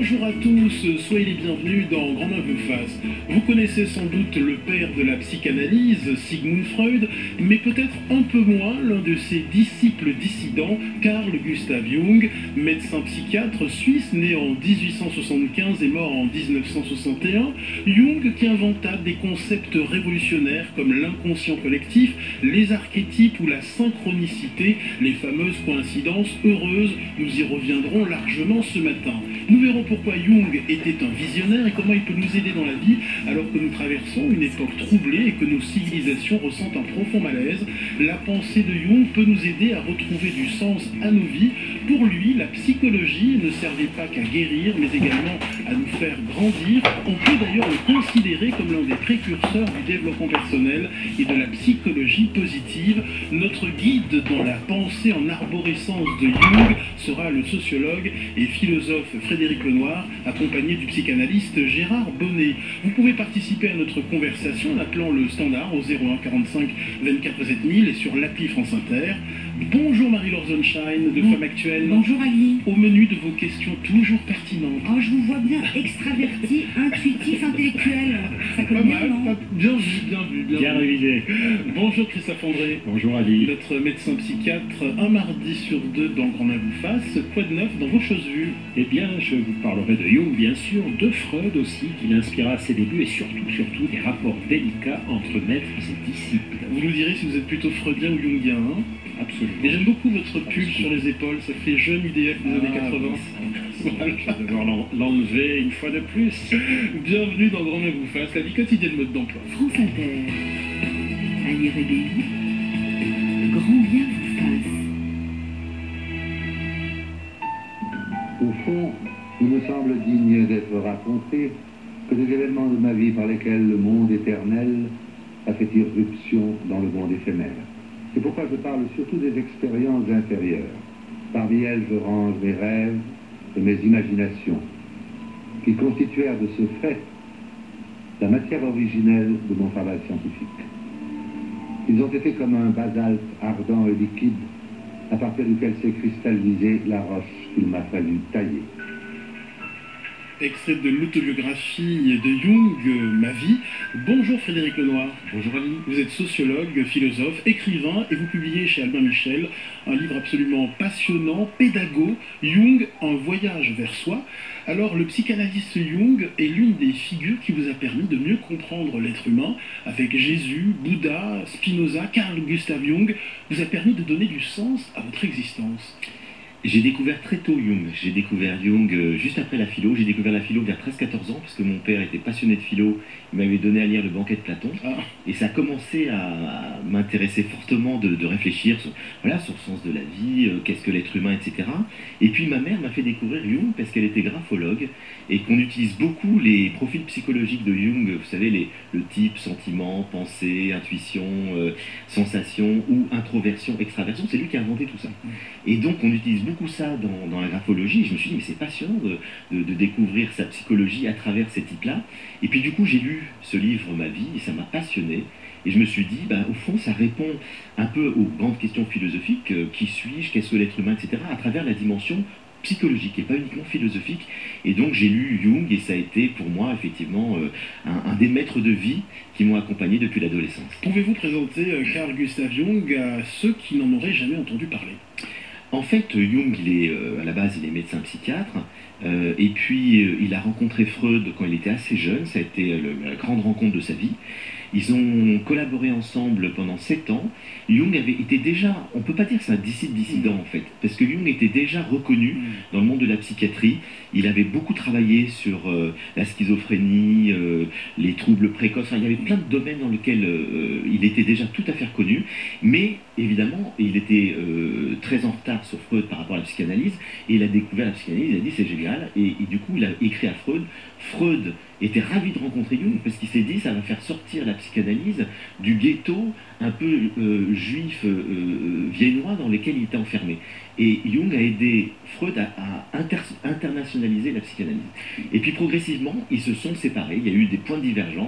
Bonjour à tous, soyez les bienvenus dans Grand Main vous fasse. Vous connaissez sans doute le père de la psychanalyse, Sigmund Freud, mais peut-être un peu moins l'un de ses disciples dissidents, Carl Gustav Jung, médecin psychiatre suisse né en 1875 et mort en 1961. Jung qui inventa des concepts révolutionnaires comme l'inconscient collectif, les archétypes ou la synchronicité, les fameuses coïncidences heureuses. Nous y reviendrons largement ce matin. Nous verrons pourquoi Jung était un visionnaire et comment il peut nous aider dans la vie alors que nous traversons une époque troublée et que nos civilisations ressentent un profond malaise. La pensée de Jung peut nous aider à retrouver du sens à nos vies. Pour lui, la psychologie ne servait pas qu'à guérir, mais également à nous faire grandir. On peut d'ailleurs le considérer comme l'un des précurseurs du développement personnel et de la psychologie positive. Notre guide dans la pensée en arborescence de Jung sera le sociologue et philosophe Frédéric Lenoir, accompagné du psychanalyste Gérard Bonnet. Vous pouvez participer à notre conversation en appelant le standard au 01 45 24 7000 et sur l'appli France Inter. Bonjour Marie-Laure Zonshine de Femme Actuelle. Bonjour Ali. Au menu de vos questions toujours pertinentes. Oh, je vous vois bien extraverti, intuitif, intellectuel. Ça colle Pas bien, mal, non bien vu. Bien révisé. Bonjour Christophe André. Bonjour Ali. Notre médecin psychiatre, un mardi sur deux dans Grand Main vous fasse. Quoi de neuf dans vos choses vues? Eh bien, je vous parlerai de Jung, bien sûr, de Freud aussi, qui l'inspira à ses débuts, et surtout des rapports délicats entre maîtres et disciples. Vous nous direz si vous êtes plutôt freudien ou jungien, hein? Absolument. Et j'aime beaucoup votre pull sur les épaules, ça fait jeune IDF des années 80. Je vais devoir l'enlever une fois de plus. Bienvenue dans Grand Main vous fasse, la vie quotidienne mode d'emploi. France Inter. Ali Rébelli. Grand bien vous fasse. Au fond, il me semble digne d'être raconté que des événements de ma vie par lesquels le monde éternel a fait irruption dans le monde éphémère. C'est pourquoi je parle surtout des expériences intérieures. Parmi elles, je range mes rêves et mes imaginations, qui constituèrent de ce fait la matière originelle de mon travail scientifique. Ils ont été comme un basalte ardent et liquide, à partir duquel s'est cristallisée la roche qu'il m'a fallu tailler. Extrait de l'autobiographie de Jung, Ma vie. Bonjour Frédéric Lenoir. Bonjour Ali. Vous êtes sociologue, philosophe, écrivain et vous publiez chez Albin Michel un livre absolument passionnant, pédago, Jung, un voyage vers soi. Alors le psychanalyste Jung est l'une des figures qui vous a permis de mieux comprendre l'être humain. Avec Jésus, Bouddha, Spinoza, Carl Gustav Jung, vous a permis de donner du sens à votre existence. J'ai découvert très tôt Jung. J'ai découvert Jung juste après la philo. J'ai découvert la philo vers 13-14 ans parce que mon père était passionné de philo. Il m'avait donné à lire le Banquet de Platon. Et ça a commencé à m'intéresser fortement de réfléchir sur le sens de la vie, qu'est-ce que l'être humain, etc. Et puis ma mère m'a fait découvrir Jung parce qu'elle était graphologue et qu'on utilise beaucoup les profils psychologiques de Jung. Vous savez, le type, sentiment, pensée, intuition, sensation ou introversion, extraversion. C'est lui qui a inventé tout ça. Et donc on utilise beaucoup ça dans la graphologie. Je me suis dit, mais c'est passionnant de découvrir sa psychologie à travers ces types-là. Et puis du coup, j'ai lu ce livre, Ma vie, et ça m'a passionné. Et je me suis dit, au fond, ça répond un peu aux grandes questions philosophiques, qui suis-je, qu'est-ce que l'être humain, etc., à travers la dimension psychologique et pas uniquement philosophique. Et donc j'ai lu Jung et ça a été pour moi effectivement un des maîtres de vie qui m'ont accompagné depuis l'adolescence. Pouvez-vous présenter Carl Gustav Jung à ceux qui n'en auraient jamais entendu parler? En fait, Jung, à la base, il est médecin psychiatre, et puis il a rencontré Freud quand il était assez jeune, ça a été la grande rencontre de sa vie. Ils ont collaboré ensemble pendant 7 ans. Jung avait été déjà, on ne peut pas dire que c'est un disciple dissident en fait, parce que Jung était déjà reconnu dans le monde de la psychiatrie. Il avait beaucoup travaillé sur la schizophrénie, les troubles précoces. Enfin, il y avait plein de domaines dans lesquels il était déjà tout à fait reconnu. Mais évidemment, il était très en retard sur Freud par rapport à la psychanalyse. Et il a découvert la psychanalyse, il a dit c'est génial. Et du coup, il a écrit à Freud. Freud était ravi de rencontrer Jung parce qu'il s'est dit ça va faire sortir la psychanalyse du ghetto un peu juif viennois dans lequel il était enfermé. Et Jung a aidé Freud à internationaliser la psychanalyse. Et puis progressivement, ils se sont séparés, il y a eu des points de divergence.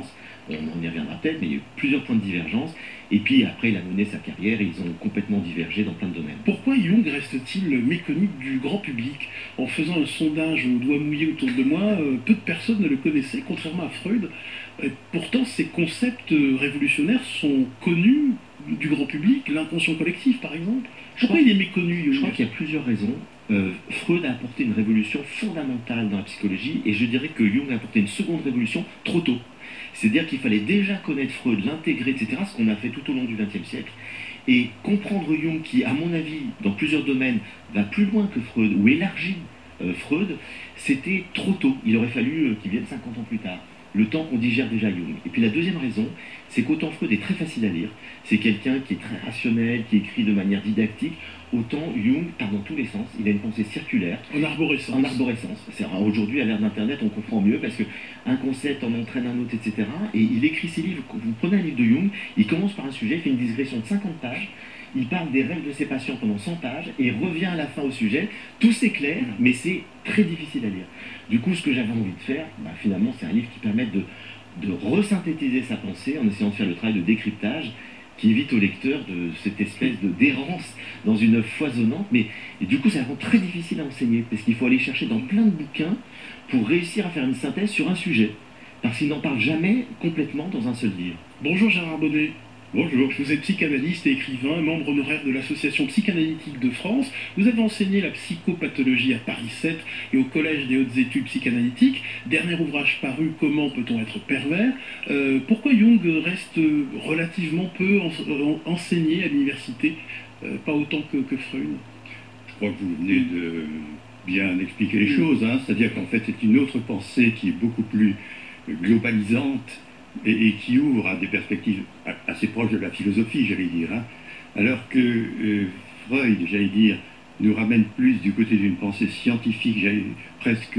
On y reviendra peut-être, mais il y a eu plusieurs points de divergence. Et puis après, il a mené sa carrière et ils ont complètement divergé dans plein de domaines. Pourquoi Jung reste-t-il méconnu du grand public? En faisant un sondage au doigt mouillé autour de moi, peu de personnes ne le connaissaient, contrairement à Freud. Pourtant, ces concepts révolutionnaires sont connus du grand public, l'inconscient collectif par exemple. Pourquoi il est méconnu, Jung? Je crois qu'il y a plusieurs raisons. Freud a apporté une révolution fondamentale dans la psychologie et je dirais que Jung a apporté une seconde révolution trop tôt. C'est-à-dire qu'il fallait déjà connaître Freud, l'intégrer, etc., ce qu'on a fait tout au long du XXe siècle, et comprendre Jung qui, à mon avis, dans plusieurs domaines, va plus loin que Freud, ou élargit Freud, c'était trop tôt. Il aurait fallu qu'il vienne 50 ans plus tard, le temps qu'on digère déjà Jung. Et puis la deuxième raison, c'est qu'autant Freud est très facile à lire, c'est quelqu'un qui est très rationnel, qui écrit de manière didactique, autant Jung part dans tous les sens, il a une pensée circulaire. En arborescence. En arborescence. Aujourd'hui, à l'ère d'Internet, on comprend mieux parce qu'un concept en entraîne un autre, etc. Et il écrit ses livres. Quand vous prenez un livre de Jung, il commence par un sujet, il fait une digression de 50 pages, il parle des rêves de ses patients pendant 100 pages et revient à la fin au sujet. Tout c'est clair, mais c'est très difficile à lire. Du coup, ce que j'avais envie de faire, finalement, c'est un livre qui permet de resynthétiser sa pensée en essayant de faire le travail de décryptage qui évite au lecteur de cette espèce d'errance dans une foisonnante, et du coup ça rend très difficile à enseigner, parce qu'il faut aller chercher dans plein de bouquins pour réussir à faire une synthèse sur un sujet, parce qu'il n'en parle jamais complètement dans un seul livre. Bonjour Gérard Bonnet. Bonjour. Vous êtes psychanalyste et écrivain, membre honoraire de l'Association psychanalytique de France. Vous avez enseigné la psychopathologie à Paris 7 et au Collège des hautes études psychanalytiques. Dernier ouvrage paru, Comment peut-on être pervers? Pourquoi Jung reste relativement peu enseigné à l'université, pas autant que Freud? Je crois que vous venez de bien expliquer les choses, c'est-à-dire qu'en fait c'est une autre pensée qui est beaucoup plus globalisante et qui ouvre à des perspectives assez proches de la philosophie, j'allais dire, alors que Freud, j'allais dire, nous ramène plus du côté d'une pensée scientifique, presque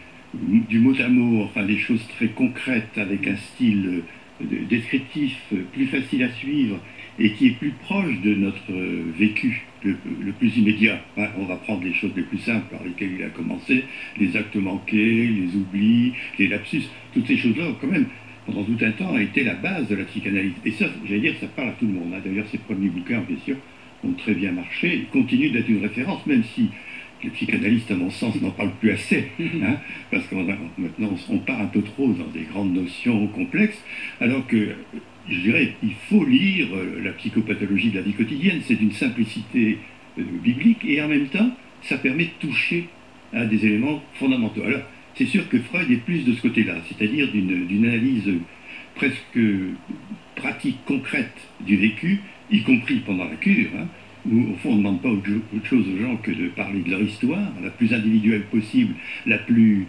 du mot à mot, enfin des choses très concrètes avec un style descriptif plus facile à suivre et qui est plus proche de notre vécu le plus immédiat. On va prendre les choses les plus simples par lesquelles il a commencé, les actes manqués, les oublis, les lapsus, toutes ces choses-là quand même pendant tout un temps a été la base de la psychanalyse. Et ça, j'allais dire, ça parle à tout le monde. D'ailleurs, ses premiers bouquins, bien sûr, ont très bien marché. Ils continuent d'être une référence, même si les psychanalystes, à mon sens, n'en parlent plus assez. Parce que maintenant, on part un peu trop dans des grandes notions complexes. Alors que, je dirais, il faut lire la psychopathologie de la vie quotidienne. C'est d'une simplicité biblique. Et en même temps, ça permet de toucher à des éléments fondamentaux. Alors, c'est sûr que Freud est plus de ce côté-là, c'est-à-dire d'une analyse presque pratique, concrète du vécu, y compris pendant la cure, où au fond on ne demande pas autre chose aux gens que de parler de leur histoire, la plus individuelle possible, la plus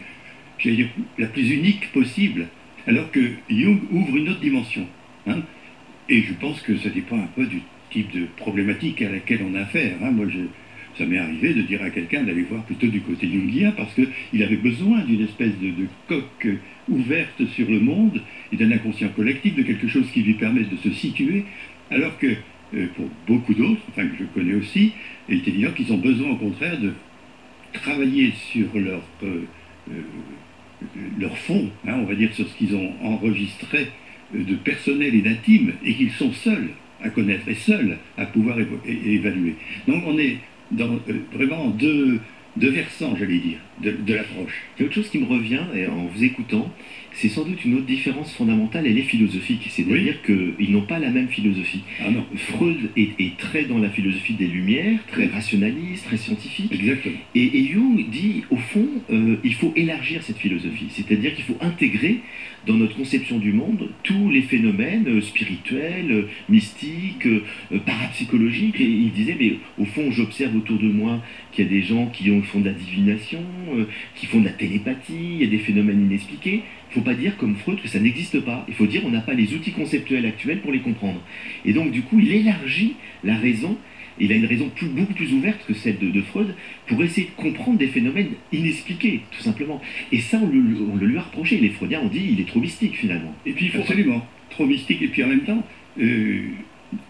unique possible, alors que Jung ouvre une autre dimension. Et je pense que ça dépend un peu du type de problématique à laquelle on a affaire. Ça m'est arrivé de dire à quelqu'un d'aller voir plutôt du côté jungien parce qu'il avait besoin d'une espèce de coque ouverte sur le monde et d'un inconscient collectif, de quelque chose qui lui permette de se situer, alors que pour beaucoup d'autres, que je connais aussi, il est évident qu'ils ont besoin au contraire de travailler sur leur fond, on va dire sur ce qu'ils ont enregistré de personnel et d'intime, et qu'ils sont seuls à connaître et seuls à pouvoir évaluer. Donc on est dans vraiment deux versants, j'allais dire, de l'approche. Il y a autre chose qui me revient en vous écoutant, c'est sans doute une autre différence fondamentale, elle est philosophique, c'est-à-dire qu'ils n'ont pas la même philosophie. Freud est très dans la philosophie des Lumières, très rationaliste, très scientifique. Exactement. Et Jung dit, au fond, il faut élargir cette philosophie, c'est-à-dire qu'il faut intégrer dans notre conception du monde tous les phénomènes spirituels, mystiques, parapsychologiques. Et il disait, mais au fond, j'observe autour de moi qu'il y a des gens qui font de la divination, qui font de la télépathie, il y a des phénomènes inexpliqués. Il ne faut pas dire, comme Freud, que ça n'existe pas. Il faut dire qu'on n'a pas les outils conceptuels actuels pour les comprendre. Et donc, du coup, il élargit la raison. Il a une raison beaucoup plus ouverte que celle de Freud pour essayer de comprendre des phénomènes inexpliqués, tout simplement. Et ça, on le lui a reproché. Les Freudiens ont dit il est trop mystique, finalement. Et puis, absolument, trop mystique. Et puis, en même temps,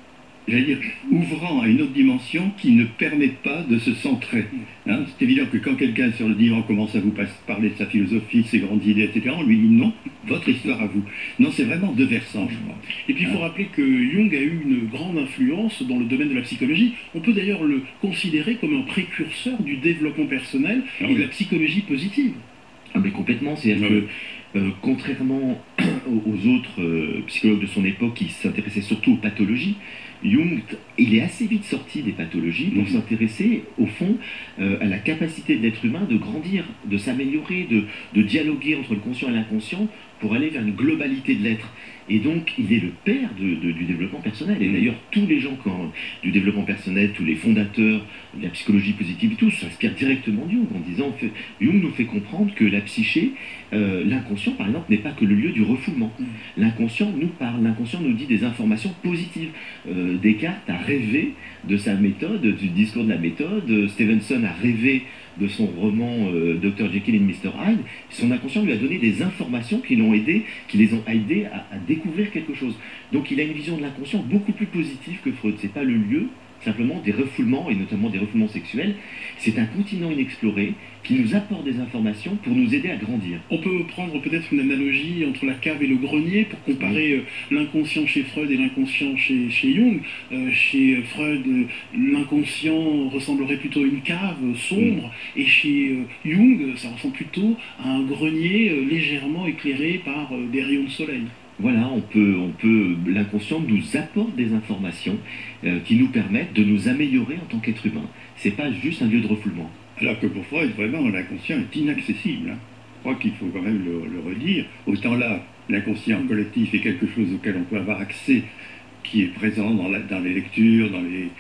j'allais dire, ouvrant à une autre dimension qui ne permet pas de se centrer. Hein, c'est évident que quand quelqu'un sur le divan commence à vous parler de sa philosophie, de ses grandes idées, etc., on lui dit non, votre histoire à vous. Non, c'est vraiment deux versants, je crois. Et puis il faut rappeler que Jung a eu une grande influence dans le domaine de la psychologie. On peut d'ailleurs le considérer comme un précurseur du développement personnel et de la psychologie positive. Ah mais complètement, c'est-à-dire que contrairement aux autres psychologues de son époque qui s'intéressaient surtout aux pathologies, Jung, il est assez vite sorti des pathologies pour s'intéresser, au fond, à la capacité de l'être humain de grandir, de s'améliorer, de dialoguer entre le conscient et l'inconscient pour aller vers une globalité de l'être. Et donc, il est le père du développement personnel. Et d'ailleurs, tous les gens du développement personnel, tous les fondateurs de la psychologie positive, tous s'inspirent directement de Jung en disant, Jung nous fait comprendre que la psyché, l'inconscient, par exemple, n'est pas que le lieu du refoulement. L'inconscient nous parle, l'inconscient nous dit des informations positives. Descartes a rêvé de sa méthode, du discours de la méthode. Stevenson a rêvé de son roman Dr. Jekyll and Mr. Hyde. Son inconscient lui a donné des informations qui les ont aidés à découvrir quelque chose. Donc il a une vision de l'inconscient beaucoup plus positive que Freud. C'est pas le lieu simplement des refoulements, et notamment des refoulements sexuels. C'est un continent inexploré qui nous apporte des informations pour nous aider à grandir. On peut prendre peut-être une analogie entre la cave et le grenier pour comparer l'inconscient chez Freud et l'inconscient chez Jung. Chez Freud, l'inconscient ressemblerait plutôt à une cave sombre, et chez Jung, ça ressemble plutôt à un grenier légèrement éclairé par des rayons de soleil. Voilà, l'inconscient nous apporte des informations qui nous permettent de nous améliorer en tant qu'être humain. C'est pas juste un lieu de refoulement. Alors que pour Freud, vraiment, l'inconscient est inaccessible. Hein. Je crois qu'il faut quand même le redire. Autant là, l'inconscient collectif est quelque chose auquel on peut avoir accès, qui est présent dans les lectures,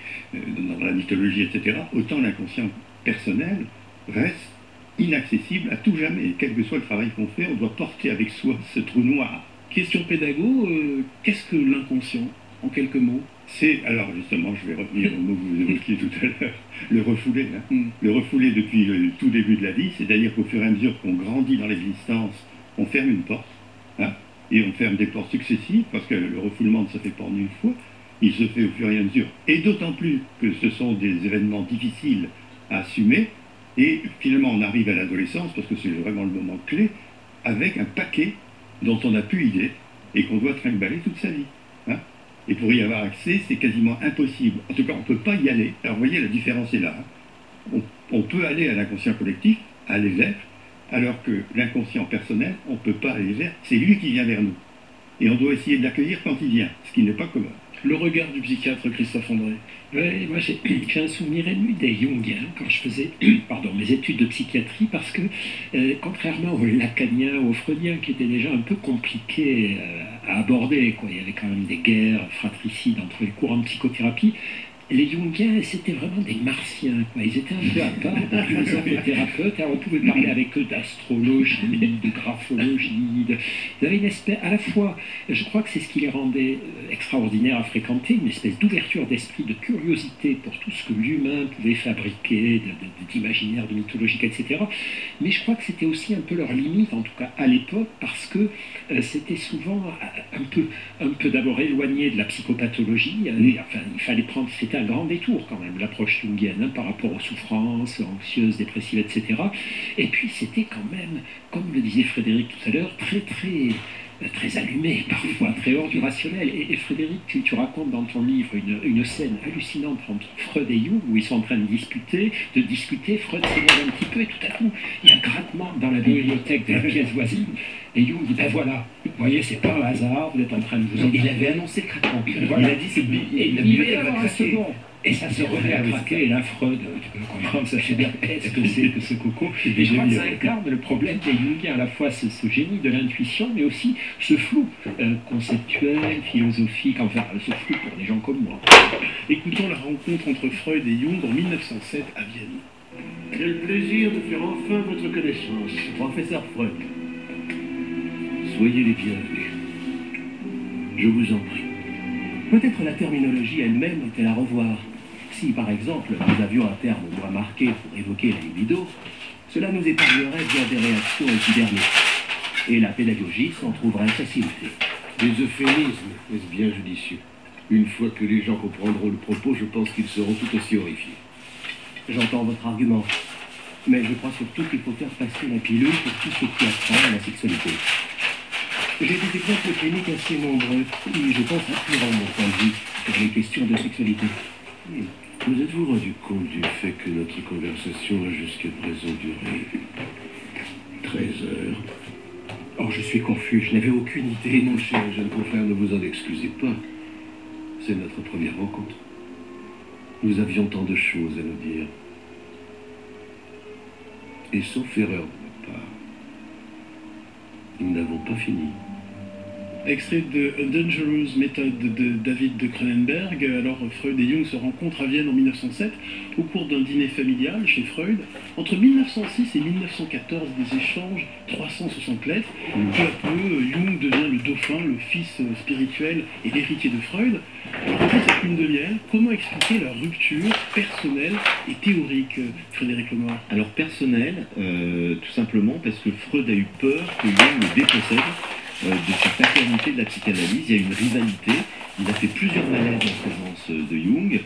dans la mythologie, etc. Autant l'inconscient personnel reste inaccessible à tout jamais. Et quel que soit le travail qu'on fait, on doit porter avec soi ce trou noir. Question pédago, qu'est-ce que l'inconscient, en quelques mots? Alors justement, je vais revenir au mot que vous évoquiez tout à l'heure, le refoulé. Hein. Le refoulé depuis le tout début de la vie, c'est-à-dire qu'au fur et à mesure qu'on grandit dans l'existence, on ferme une porte, hein, et on ferme des portes successives, parce que le refoulement ne se fait pas en une fois, il se fait au fur et à mesure, et d'autant plus que ce sont des événements difficiles à assumer, et finalement on arrive à l'adolescence, parce que c'est vraiment le moment clé, avec un paquet dont on n'a plus idée et qu'on doit trimballer toute sa vie. Hein. Et pour y avoir accès, c'est quasiment impossible. En tout cas, on ne peut pas y aller. Alors vous voyez, la différence est là. Hein. On peut aller à l'inconscient collectif, aller vers, alors que l'inconscient personnel, on ne peut pas aller vers. C'est lui qui vient vers nous. Et on doit essayer de l'accueillir quand il vient, ce qui n'est pas commun. Le regard du psychiatre Christophe André. Oui, moi j'ai un souvenir ému des Jungiens quand je faisais mes études de psychiatrie, parce que contrairement aux lacaniens, aux freudiens qui étaient déjà un peu compliqués à aborder, quoi, il y avait quand même des guerres fratricides entre les courants de psychothérapie, les Jungiens, c'était vraiment des martiens, quoi. Ils étaient un peu à part des philosophes-thérapeutes. Alors on pouvait parler avec eux d'astrologie, de graphologie. Ils avaient une espèce, à la fois, je crois que c'est ce qui les rendait extraordinaires à fréquenter, une espèce d'ouverture d'esprit, de curiosité pour tout ce que l'humain pouvait fabriquer, d'imaginaire, de mythologique, etc. Mais je crois que c'était aussi un peu leur limite, en tout cas à l'époque, parce que c'était souvent un peu d'abord éloigné de la psychopathologie. Enfin, il fallait prendre, c'était un grand détour quand même, l'approche jungienne, hein, par rapport aux souffrances anxieuses, dépressives, etc. Et puis c'était quand même, comme le disait Frédéric tout à l'heure, très allumé, parfois très hors du rationnel. Et Frédéric, tu racontes dans ton livre une scène hallucinante entre Freud et Jung, où ils sont en train de discuter. Freud s'énerve un petit peu, et tout à coup, il y a un grattement dans la bibliothèque de la pièce voisine. Et Jung dit, ben voilà, vous voyez, c'est pas un hasard, vous êtes en train de vous... Il avait annoncé le craquement. Voilà. Il a dit, c'est la bibliothèque va craquer. Et ça se remet à craquer, et là, Freud, tu peux comprendre, ça fait bien, qu'est-ce que c'est que ce coco? Et je crois que ça incarne le problème des Jungiens, à la fois ce génie de l'intuition, mais aussi ce flou conceptuel, philosophique, enfin, ce flou pour des gens comme moi. Écoutons la rencontre entre Freud et Jung en 1907 à Vienne. Quel plaisir de faire enfin votre connaissance. Professeur Freud. Soyez les bienvenus. Je vous en prie. Peut-être la terminologie elle-même est-elle à revoir. Si, par exemple, nous avions un terme moins marqué pour évoquer la libido, cela nous épargnerait bien des réactions épidermiques. Et la pédagogie s'en trouverait facilitée. Des euphémismes, est-ce bien judicieux? Une fois que les gens comprendront le propos, je pense qu'ils seront tout aussi horrifiés. J'entends votre argument. Mais je crois surtout qu'il faut faire passer la pilule pour tout ce qui a trait à la sexualité. J'ai des exemples cliniques assez nombreux qui, je pense, appuieront mon point de vue sur les questions de sexualité. Vous êtes-vous rendu compte du fait que notre conversation a jusqu'à présent duré 13 heures? Oh, je suis confus, je n'avais aucune idée. Mon cher jeune confrère, ne vous en excusez pas. C'est notre première rencontre. Nous avions tant de choses à nous dire. Et sauf erreur de ma part, nous n'avons pas fini. Extrait de A Dangerous Method de David de Cronenberg. Alors Freud et Jung se rencontrent à Vienne en 1907 au cours d'un dîner familial chez Freud. Entre 1906 et 1914, des échanges, 360 lettres. Peu à peu, Jung devient le dauphin, le fils spirituel et l'héritier de Freud. Alors après cette lune de miel, comment expliquer leur rupture personnelle et théorique, Frédéric Lenoir? Alors personnel, tout simplement parce que Freud a eu peur que Jung le dépossède de sa paternité de la psychanalyse. Il y a une rivalité, il a fait plusieurs malaises en présence de Jung,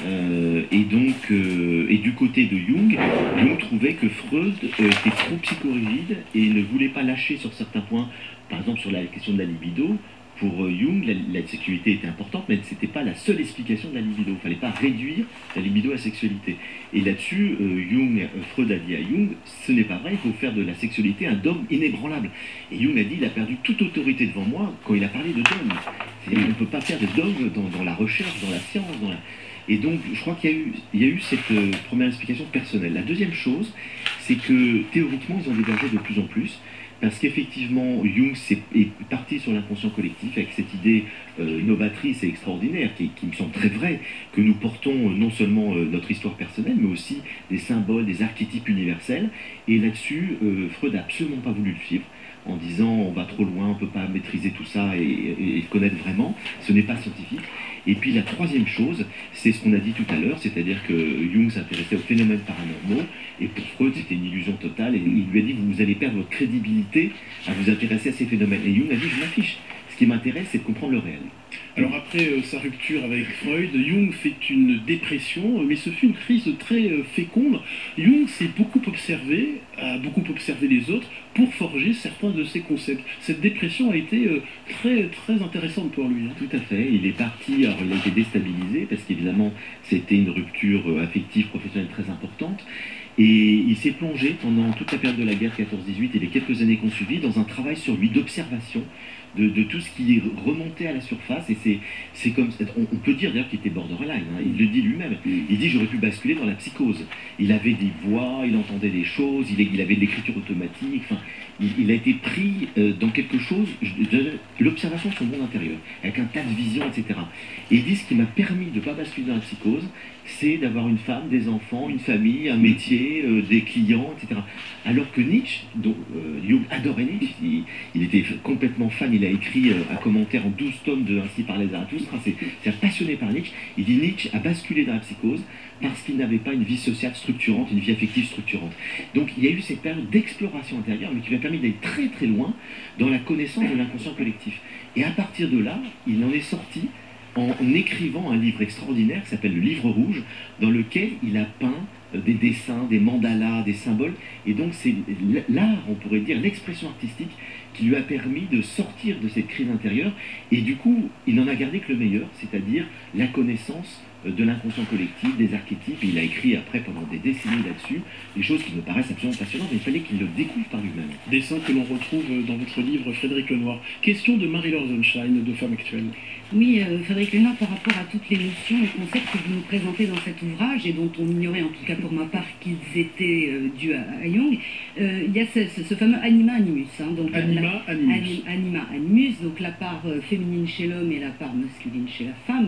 et du côté de Jung trouvait que Freud était trop psychorigide et ne voulait pas lâcher sur certains points, par exemple sur la question de la libido. Pour Jung, la sexualité était importante, mais ce n'était pas la seule explication de la libido. Il ne fallait pas réduire la libido à la sexualité. Et là-dessus, Freud a dit à Jung, ce n'est pas vrai, il faut faire de la sexualité un dogme inébranlable. Et Jung a dit, il a perdu toute autorité devant moi quand il a parlé de dogme. C'est-à-dire qu'on ne peut pas faire de dogme dans la recherche, dans la science. Et donc, je crois qu'il y a eu cette première explication personnelle. La deuxième chose, c'est que théoriquement, ils ont divergé de plus en plus. Parce qu'effectivement, Jung est parti sur l'inconscient collectif avec cette idée novatrice et extraordinaire, qui me semble très vraie, que nous portons non seulement notre histoire personnelle, mais aussi des symboles, des archétypes universels. Et là-dessus, Freud n'a absolument pas voulu le suivre, en disant on va trop loin, on ne peut pas maîtriser tout ça et connaître vraiment, ce n'est pas scientifique. Et puis la troisième chose, c'est ce qu'on a dit tout à l'heure, c'est-à-dire que Jung s'intéressait aux phénomènes paranormaux, et pour Freud c'était une illusion totale, et il lui a dit vous allez perdre votre crédibilité à vous intéresser à ces phénomènes. Et Jung a dit je m'en fiche, ce qui m'intéresse c'est de comprendre le réel. Alors après sa rupture avec Freud, Jung fait une dépression, mais ce fut une crise très féconde. Jung s'est beaucoup observé, a beaucoup observé les autres pour forger certains de ses concepts. Cette dépression a été très, très intéressante pour lui. Tout à fait, il est parti, alors il a été déstabilisé parce qu'évidemment c'était une rupture affective, professionnelle très importante. Et il s'est plongé pendant toute la période de la guerre 14-18 et les quelques années qu'on suivit dans un travail sur lui d'observation de tout ce qui remontait à la surface. Et c'est comme, on peut dire d'ailleurs qu'il était borderline, hein, il le dit lui-même. Il dit j'aurais pu basculer dans la psychose. Il avait des voix, il entendait des choses, il avait de l'écriture automatique. Enfin, il a été pris dans quelque chose, l'observation de son monde intérieur, avec un tas de visions, etc. Et il dit ce qui m'a permis de ne pas basculer dans la psychose, c'est d'avoir une femme, des enfants, une famille, un métier, des clients, etc. Alors que Nietzsche, dont Jung adorait Nietzsche, il était complètement fan, il a écrit un commentaire en 12 tomes de Ainsi parlait Zarathustra, c'est un passionné par Nietzsche. Il dit Nietzsche a basculé dans la psychose parce qu'il n'avait pas une vie sociale structurante, une vie affective structurante. Donc il y a eu cette période d'exploration intérieure, mais qui lui a permis d'aller très très loin dans la connaissance de l'inconscient collectif. Et à partir de là, il en est sorti en écrivant un livre extraordinaire qui s'appelle Le Livre Rouge, dans lequel il a peint des dessins, des mandalas, des symboles. Et donc c'est l'art, on pourrait dire, l'expression artistique qui lui a permis de sortir de cette crise intérieure. Et du coup, il n'en a gardé que le meilleur, c'est-à-dire la connaissance de l'inconscient collectif, des archétypes. Et il a écrit après pendant des décennies là-dessus, des choses qui me paraissent absolument passionnantes, mais il fallait qu'il le découvre par lui-même. Dessins que l'on retrouve dans votre livre, Frédéric Lenoir. Question de Marie-Laure Zonshine, de Femme Actuelle. Oui, Frédéric Lenoir, par rapport à toutes les notions et concepts que vous nous présentez dans cet ouvrage, et dont on ignorait, en tout cas pour ma part, qu'ils étaient dus à Jung, il y a ce fameux anima animus. Hein, donc Anima animus. Anima animus, donc la part féminine chez l'homme et la part masculine chez la femme.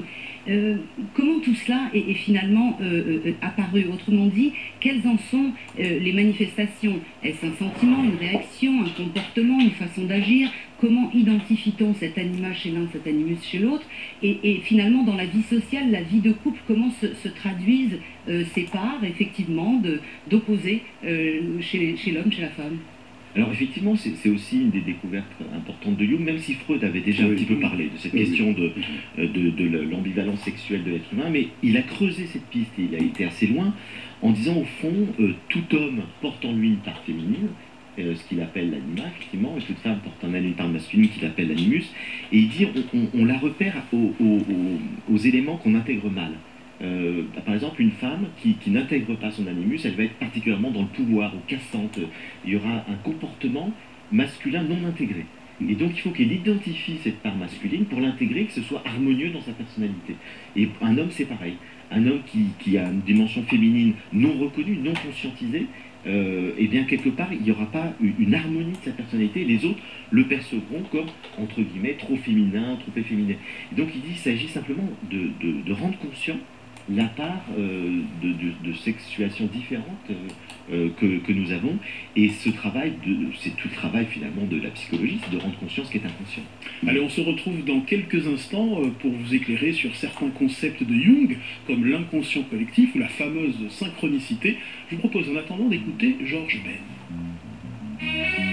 Comment tout cela est finalement apparu? Autrement dit, quelles en sont les manifestations? Est-ce un sentiment, une réaction, un comportement, une façon d'agir? Comment identifie-t-on cet anima chez l'un, cet animus chez l'autre? Et finalement, dans la vie sociale, la vie de couple, comment se traduisent ces parts, effectivement, d'opposer chez l'homme, chez la femme? Alors effectivement, c'est aussi une des découvertes importantes de Jung, même si Freud avait déjà un petit peu parlé de cette question de l'ambivalence sexuelle de l'être humain, mais il a creusé cette piste, et il a été assez loin, en disant au fond, tout homme porte en lui une part féminine, ce qu'il appelle l'anima, effectivement, et toute femme porte en elle une part masculine qu'il appelle l'animus, et il dit on la repère aux éléments qu'on intègre mal. Par exemple, une femme qui n'intègre pas son animus, elle va être particulièrement dans le pouvoir ou cassante. Il y aura un comportement masculin non intégré. Et donc il faut qu'elle identifie cette part masculine pour l'intégrer, que ce soit harmonieux dans sa personnalité. Et un homme, c'est pareil. Un homme qui a une dimension féminine non reconnue, non conscientisée, et bien quelque part, il n'y aura pas une harmonie de sa personnalité, et les autres le percevront comme, entre guillemets, trop féminin, trop efféminé. Et donc il dit qu'il s'agit simplement de rendre conscient la part de sexuation différente que nous avons, et ce travail, c'est tout le travail finalement de la psychologie, c'est de rendre conscient ce qui est inconscient. Allez, on se retrouve dans quelques instants pour vous éclairer sur certains concepts de Jung, comme l'inconscient collectif ou la fameuse synchronicité. Je vous propose en attendant d'écouter Georges Ben.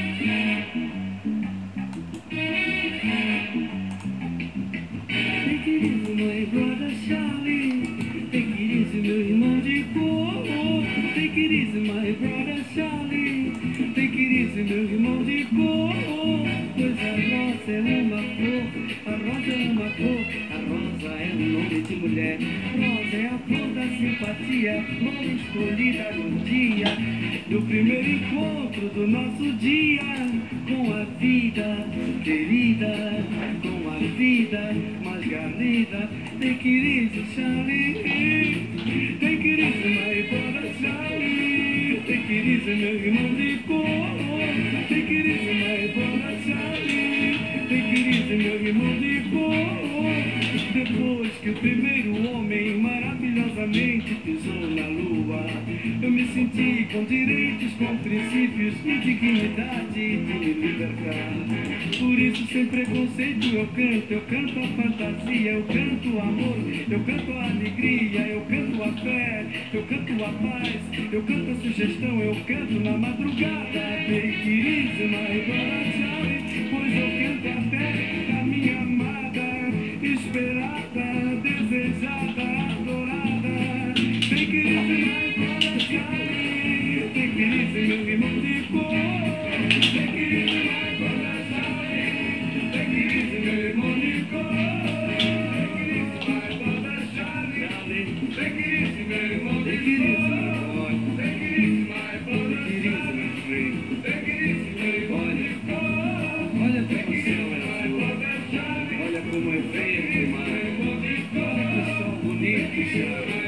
Meu irmão de cor, take it easy, my brother Charlie. Take it easy, meu irmão de cor, pois a rosa é uma flor, a rosa é uma cor, a rosa é um nome de mulher. Rosa é a flor da simpatia, flor escolhida no dia do primeiro encontro do nosso dia com a vida querida, com a vida mais garnida. Take it easy, Charlie. Take it easy, my brother Charlie. Take it easy, meu irmão de cor. Take it easy, my brother Charlie. Take it easy, meu irmão de cor. Depois que o primeiro homem maravilhosamente pisou na lua, eu me senti com direitos, com princípios e dignidade de me libertar. Por isso, sem preconceito, eu canto a fantasia, eu canto o amor, eu canto a alegria, eu canto a fé, eu canto a paz, eu canto a sugestão, eu canto na madrugada. Take it easy, my brother Charlie, pois eu canto até da minha amada, esperada, desejada, adorada. Take it easy, my brother Charlie. Take it easy, meu irmão de cor. Take it easy, my brother Charlie. Take it easy, meu irmão de cor. Take it easy, my brother Charlie. Take it easy, meu irmão de cor. Take it easy, my brother Charlie. Take it easy, meu irmão de cor. Olha como o céu é azul. Olha como é verde, mas olha que sol bonito que chama.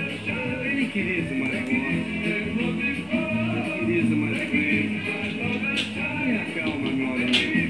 Take it easy, my boy. Take it easy, my friend. Tenha calma, meu amigo.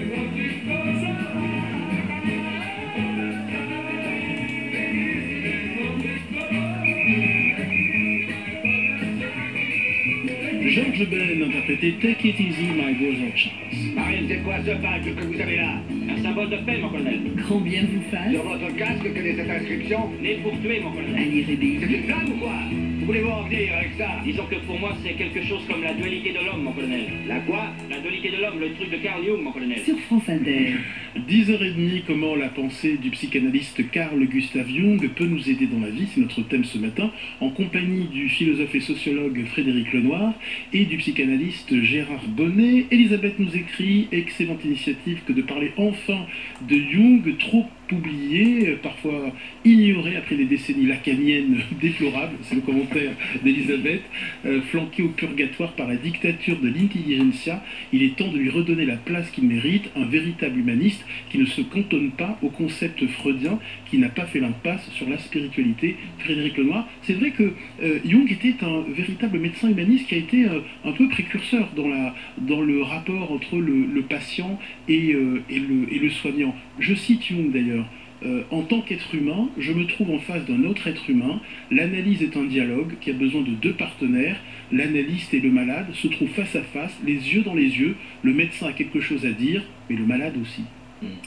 Georges Ben interprétait Take It Easy, My Brother Charles. Marine, c'est quoi ce badge que vous avez là? Un symbole de paix, mon colonel. Grand bien vous fasse. Sur votre casque, quelle est cette inscription? Né pour tuer, mon colonel. Allez, réveillez. C'est une blague ou quoi? Où voulez-vous en venir avec ça? Disons que pour moi, c'est quelque chose comme la dualité de l'homme, mon colonel. La quoi? La dualité de l'homme, le truc de Carl Jung, mon colonel. Sur France Inter. 10h30, comment la pensée du psychanalyste Carl Gustav Jung peut nous aider dans la vie, c'est notre thème ce matin, en compagnie du philosophe et sociologue Frédéric Lenoir et du psychanalyste Gérard Bonnet. Elisabeth nous écrit « Excellente initiative que de parler enfin de Jung, trop oublié, parfois ignoré après des décennies lacaniennes déplorables », c'est le commentaire d'Elisabeth, flanqué au purgatoire par la dictature de l'intelligentsia. Il est temps de lui redonner la place qu'il mérite, un véritable humaniste qui ne se cantonne pas au concept freudien, qui n'a pas fait l'impasse sur la spiritualité. Frédéric Lenoir, c'est vrai que Jung était un véritable médecin humaniste qui a été un peu précurseur dans le rapport entre le patient et le soignant. Je cite Jung d'ailleurs. En tant qu'être humain, je me trouve en face d'un autre être humain. L'analyse est un dialogue qui a besoin de deux partenaires. L'analyste et le malade se trouvent face à face, les yeux dans les yeux. Le médecin a quelque chose à dire, mais le malade aussi.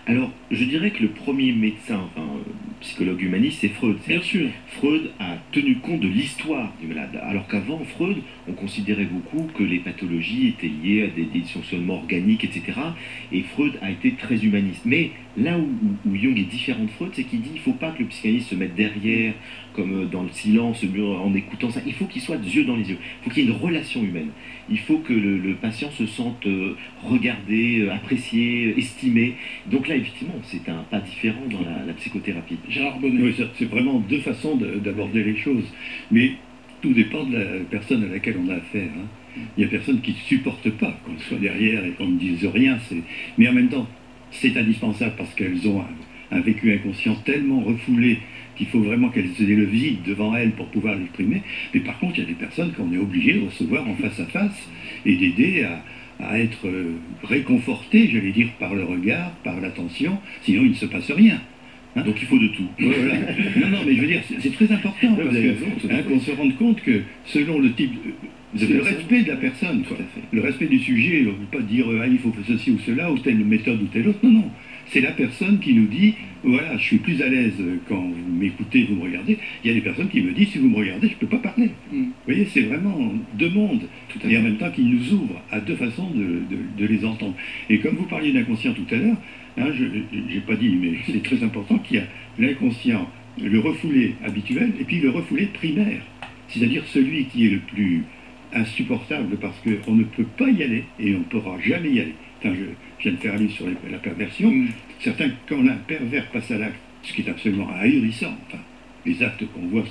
Alors, je dirais que le premier médecin, psychologue humaniste, c'est Freud. Bien sûr. Freud a tenu compte de l'histoire du malade. Alors qu'avant, Freud, on considérait beaucoup que les pathologies étaient liées à des dysfonctionnements organiques, etc. Et Freud a été très humaniste. Mais là où Jung est différent de Freud, c'est qu'il dit qu'il ne faut pas que le psychanalyste se mette derrière, comme dans le silence, en écoutant ça. Il faut qu'il soit yeux dans les yeux. Il faut qu'il y ait une relation humaine. Il faut que le patient se sente regardé, apprécié, estimé. Donc là, effectivement, c'est un pas différent dans la psychothérapie. Gérard Bonnet. Oui, c'est vraiment deux façons d'aborder les choses. Mais tout dépend de la personne à laquelle on a affaire. Hein. Il y a personne qui ne supporte pas qu'on soit derrière et qu'on ne dise rien. Mais en même temps, c'est indispensable parce qu'elles ont un vécu inconscient tellement refoulé qu'il faut vraiment qu'elles aient le vide devant elles pour pouvoir l'exprimer. Mais par contre, il y a des personnes qu'on est obligé de recevoir en face à face et d'aider à être réconfortés, j'allais dire, par le regard, par l'attention, sinon il ne se passe rien. Hein? Donc il faut de tout. Voilà. Non, mais je veux dire, c'est très important parce qu'on se rende compte que selon le type... C'est le respect de la personne, quoi. Le respect du sujet, on ne peut pas dire il faut faire ceci ou cela, ou telle méthode ou telle autre. Non. C'est la personne qui nous dit voilà, je suis plus à l'aise quand vous m'écoutez, vous me regardez. Il y a des personnes qui me disent si vous me regardez, je ne peux pas parler. Vous voyez, c'est vraiment deux mondes. Et en même temps qui nous ouvrent à deux façons de les entendre. Et comme vous parliez d'inconscient tout à l'heure, hein, je n'ai pas dit, mais c'est très important qu'il y a l'inconscient, le refoulé habituel, et puis le refoulé primaire. C'est-à-dire celui qui est le plus insupportable parce qu'on ne peut pas y aller et on ne pourra jamais y aller. Enfin, je viens de faire un livre sur la perversion. Certains, quand un pervers passe à l'acte, ce qui est absolument ahurissant, enfin, les actes qu'on voit,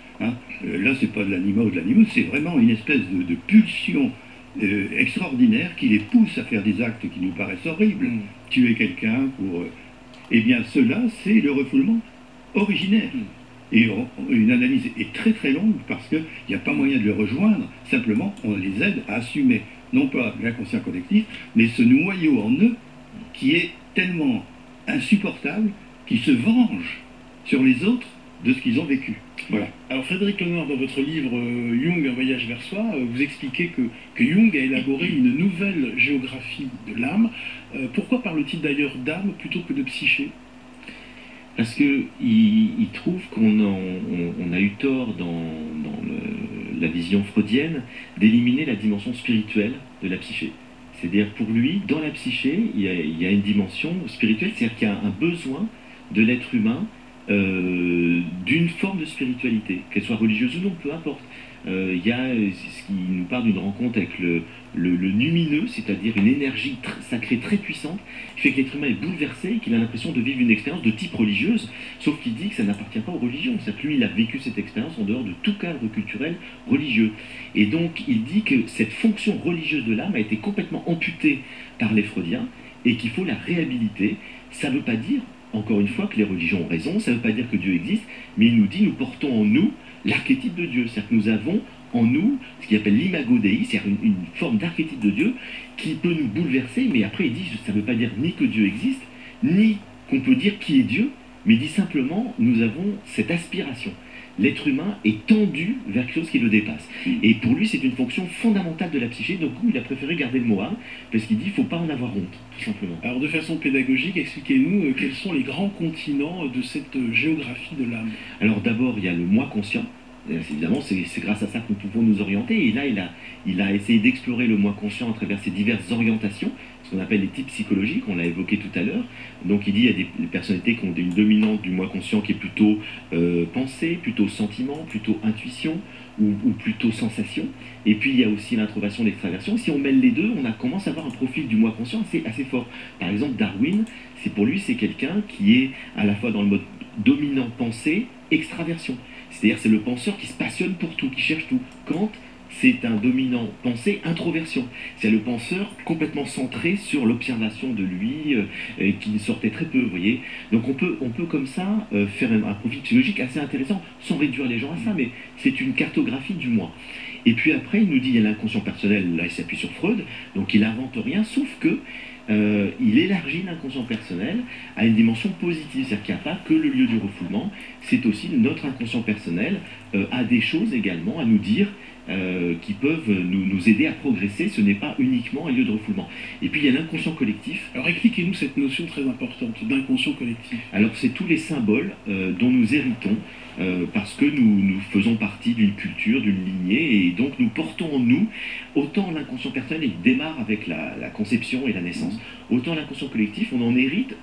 là, c'est pas de l'anima ou de l'animaux, c'est vraiment une espèce de pulsion extraordinaire qui les pousse à faire des actes qui nous paraissent horribles. Tuer quelqu'un pour... Eh bien, cela, c'est le refoulement originaire. Et une analyse est très très longue parce qu'il n'y a pas moyen de le rejoindre, simplement on les aide à assumer, non pas l'inconscient collectif, mais ce noyau en eux qui est tellement insupportable qu'ils se vengent sur les autres de ce qu'ils ont vécu. Voilà. Alors Frédéric Lenoir, dans votre livre Jung, un voyage vers soi, vous expliquez que Jung a élaboré une nouvelle géographie de l'âme. Pourquoi parle-t-il d'ailleurs d'âme plutôt que de psyché ? Parce qu'il trouve qu'on a eu tort dans la vision freudienne d'éliminer la dimension spirituelle de la psyché. C'est-à-dire pour lui, dans la psyché, il y a une dimension spirituelle, c'est-à-dire qu'il y a un besoin de l'être humain d'une forme de spiritualité, qu'elle soit religieuse ou non, peu importe. Il y a ce qui nous parle d'une rencontre avec le lumineux, c'est-à-dire une énergie sacrée très puissante, qui fait que l'être humain est bouleversé et qu'il a l'impression de vivre une expérience de type religieuse, sauf qu'il dit que ça n'appartient pas aux religions. C'est-à-dire que lui, il a vécu cette expérience en dehors de tout cadre culturel religieux. Et donc, il dit que cette fonction religieuse de l'âme a été complètement amputée par les Freudiens et qu'il faut la réhabiliter. Ça ne veut pas dire, encore une fois, que les religions ont raison, ça ne veut pas dire que Dieu existe, mais il nous dit, nous portons en nous l'archétype de Dieu. C'est-à-dire que nous avons en nous ce qu'il appelle l'imago Dei, c'est-à-dire une forme d'archétype de Dieu qui peut nous bouleverser, mais après il dit, ça ne veut pas dire ni que Dieu existe, ni qu'on peut dire qui est Dieu, mais il dit simplement, nous avons cette aspiration. L'être humain est tendu vers quelque chose qui le dépasse. Et pour lui, c'est une fonction fondamentale de la psyché, donc il a préféré garder le mot âme, parce qu'il dit, il ne faut pas en avoir honte, tout simplement. Alors de façon pédagogique, expliquez-nous quels sont les grands continents de cette géographie de l'âme. Alors d'abord, il y a le moi conscient. Évidemment, c'est grâce à ça que nous pouvons nous orienter. Et là, il a essayé d'explorer le moi conscient à travers ses diverses orientations, ce qu'on appelle les types psychologiques, on l'a évoqué tout à l'heure. Donc il dit qu'il y a des personnalités qui ont une dominante du moi conscient qui est plutôt pensée, plutôt sentiment, plutôt intuition, ou plutôt sensation. Et puis il y a aussi l'introversion, l'extraversion. Si on mêle les deux, on commence à avoir un profil du moi conscient assez fort. Par exemple, Darwin, pour lui, c'est quelqu'un qui est à la fois dans le mode dominant pensée, extraversion. C'est-à-dire c'est le penseur qui se passionne pour tout, qui cherche tout. Kant, c'est un dominant pensée, introversion. C'est le penseur complètement centré sur l'observation de lui, qui sortait très peu, vous voyez. Donc on peut comme ça faire un profil psychologique assez intéressant, sans réduire les gens à ça, mais c'est une cartographie du moi. Et puis après, il nous dit, il y a l'inconscient personnel, là il s'appuie sur Freud, donc il n'invente rien, sauf que il élargit l'inconscient personnel à une dimension positive, c'est-à-dire qu'il n'y a pas que le lieu du refoulement, c'est aussi notre inconscient personnel a des choses également à nous dire qui peuvent nous aider à progresser. Ce n'est pas uniquement un lieu de refoulement. Et puis il y a l'inconscient collectif. Alors expliquez-nous cette notion très importante d'inconscient collectif. Alors c'est tous les symboles dont nous héritons parce que nous faisons partie d'une culture, d'une lignée, et donc nous portons en nous autant l'inconscient personnel, il démarre avec la conception et la naissance, autant l'inconscient collectif, on en hérite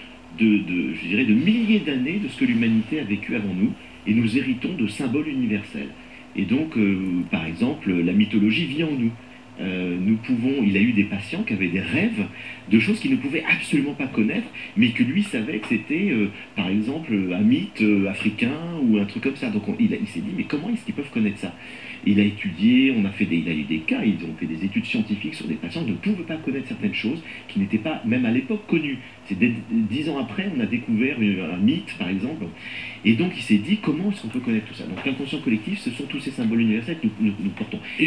je dirais de milliers d'années de ce que l'humanité a vécu avant nous, et nous héritons de symboles universels. Et donc, par exemple, la mythologie vit en nous. Il a eu des patients qui avaient des rêves de choses qu'il ne pouvait absolument pas connaître, mais que lui savait que c'était, par exemple, un mythe africain ou un truc comme ça. Donc il s'est dit, mais comment est-ce qu'ils peuvent connaître ça? Il a étudié, il a eu des cas, ils ont fait des études scientifiques sur des patients qui ne pouvaient pas connaître certaines choses, qui n'étaient pas, même à l'époque, connues. C'est 10 ans après, on a découvert un mythe, par exemple. Et donc il s'est dit, comment est-ce qu'on peut connaître tout ça? Donc l'inconscient collectif, ce sont tous ces symboles universels que nous portons. Et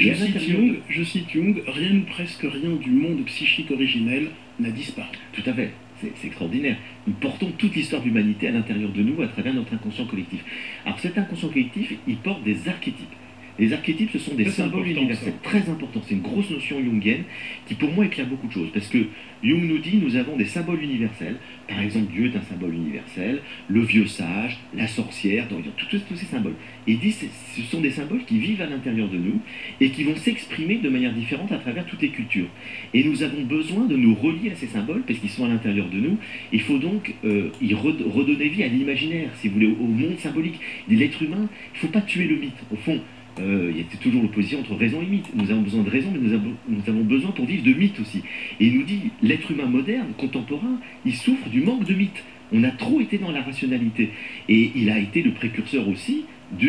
je cite Jung, rien ou presque rien du monde psychique originel n'a disparu. Tout à fait. C'est extraordinaire. Nous portons toute l'histoire de l'humanité à l'intérieur de nous à travers notre inconscient collectif. Alors cet inconscient collectif, il porte des archétypes. Les archétypes, ce sont des symboles universels, très importants. C'est une grosse notion jungienne qui, pour moi, éclaire beaucoup de choses. Parce que Jung nous dit, nous avons des symboles universels. Par exemple, Dieu est un symbole universel, le vieux sage, la sorcière, tous ces symboles. Et il dit, ce sont des symboles qui vivent à l'intérieur de nous et qui vont s'exprimer de manière différente à travers toutes les cultures. Et nous avons besoin de nous relier à ces symboles parce qu'ils sont à l'intérieur de nous. Il faut donc y redonner vie à l'imaginaire, si vous voulez, au monde symbolique. L'être humain, il ne faut pas tuer le mythe. Au fond, il y a toujours l'opposition entre raison et mythe. Nous avons besoin de raison, mais nous avons besoin pour vivre de mythe aussi. Et il nous dit, l'être humain moderne, contemporain, il souffre du manque de mythe. On a trop été dans la rationalité. Et il a été le précurseur aussi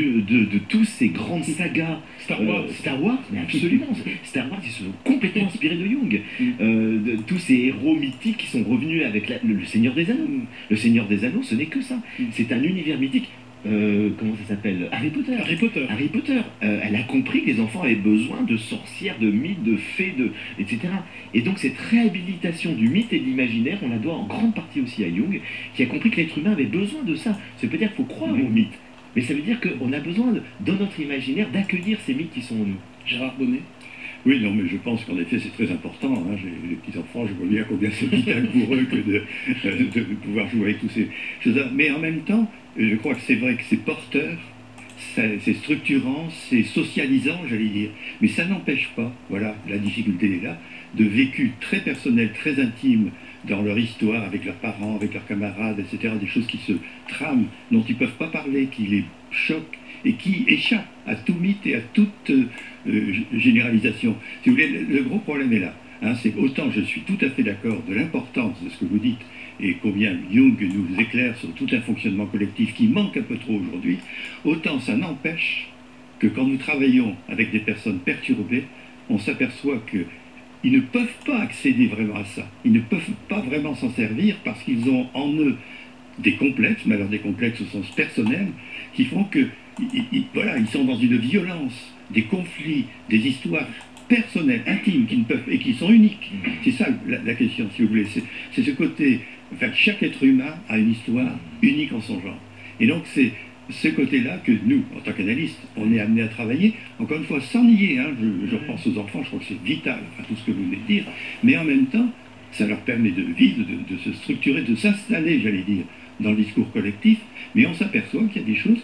de tous ces grandes sagas. Star Wars, mais absolument. Star Wars, ils se sont complètement inspirés de Jung. De tous ces héros mythiques qui sont revenus avec le Seigneur des Anneaux. Le Seigneur des Anneaux, ce n'est que ça. C'est un univers mythique. Comment ça s'appelle? Harry Potter. Elle a compris que les enfants avaient besoin de sorcières, de mythes, de fées, etc. Et donc cette réhabilitation du mythe et de l'imaginaire, on la doit en grande partie aussi à Jung, qui a compris que l'être humain avait besoin de ça. Ça veut dire qu'il faut croire au mythe, mais ça veut dire qu'on a besoin, dans notre imaginaire, d'accueillir ces mythes qui sont en nous. Gérard Bonnet? Oui, non, mais je pense qu'en effet, c'est très important. Hein. J'ai les petits-enfants, je vois bien combien c'est vital pour eux que de pouvoir jouer avec tous ces choses-là. Mais en même temps, je crois que c'est vrai que c'est porteur, c'est structurant, c'est socialisant, j'allais dire. Mais ça n'empêche pas, voilà, la difficulté est là, de vécu très personnel, très intime dans leur histoire, avec leurs parents, avec leurs camarades, etc. Des choses qui se trament, dont ils ne peuvent pas parler, qui les choquent, et qui échappent à tout mythe et à toute généralisation. Si vous voulez, le gros problème est là. Hein, c'est autant je suis tout à fait d'accord de l'importance de ce que vous dites et combien Jung nous éclaire sur tout un fonctionnement collectif qui manque un peu trop aujourd'hui, autant ça n'empêche que quand nous travaillons avec des personnes perturbées, on s'aperçoit qu'ils ne peuvent pas accéder vraiment à ça. Ils ne peuvent pas vraiment s'en servir parce qu'ils ont en eux des complexes, mais alors des complexes au sens personnel, qui font que voilà, ils sont dans une violence, des conflits, des histoires personnelles, intimes, qui sont uniques. C'est ça la question, si vous voulez. C'est ce côté, enfin, chaque être humain a une histoire unique en son genre. Et donc c'est ce côté-là que nous, en tant qu'analystes, on est amenés à travailler, encore une fois, sans nier, hein, je repense aux enfants, je crois que c'est vital, enfin, tout ce que vous venez de dire, mais en même temps, ça leur permet de vivre, de se structurer, de s'installer, j'allais dire, dans le discours collectif, mais on s'aperçoit qu'il y a des choses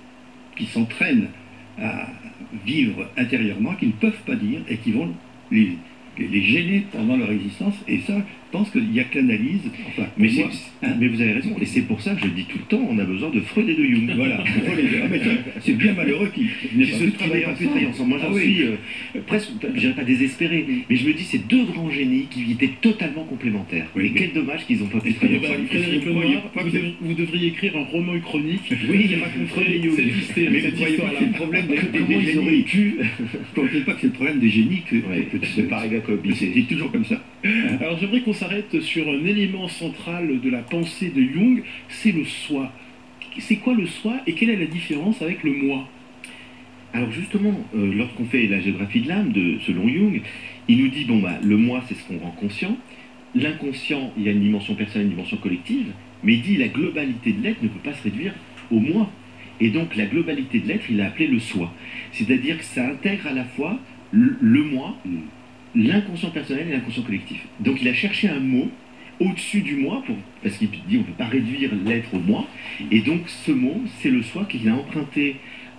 qui s'entraînent à vivre intérieurement, qu'ils ne peuvent pas dire et qui vont les gêner pendant leur existence. Et ça, je pense qu'il n'y a que l'analyse. Enfin, mais vous avez raison. Et c'est pour ça que je dis tout le temps, on a besoin de Freud et de Jung. Voilà. C'est bien malheureux qu'ils n'aient pas pu travailler ensemble. Moi, j'en suis presque, je dirais pas désespéré, mais je me dis, c'est deux grands génies qui étaient totalement complémentaires. Et quel dommage qu'ils n'ont pas pu travailler ensemble. Frédéric Lenoir, vous devriez écrire un roman uchronique. Oui, il y a pas Freud et Jung. Mais vous voyez pas que c'est le problème des génies. Ils auraient pu. Vous ne croyez pas que c'est le problème des génies que c'est pareil. C'est toujours comme ça. Alors j'aimerais qu'on s'arrête sur un élément central de la pensée de Jung, c'est le soi. C'est quoi le soi et quelle est la différence avec le moi? Alors justement, lorsqu'on fait la géographie de l'âme, selon Jung, il nous dit, le moi c'est ce qu'on rend conscient, l'inconscient, il y a une dimension personnelle, une dimension collective, mais il dit la globalité de l'être ne peut pas se réduire au moi. Et donc la globalité de l'être, il a appelé le soi. C'est-à-dire que ça intègre à la fois le moi, l'inconscient personnel et l'inconscient collectif. Donc il a cherché un mot au-dessus du moi, parce qu'il dit on ne peut pas réduire l'être au moi, et donc ce mot, c'est le soi qu'il a emprunté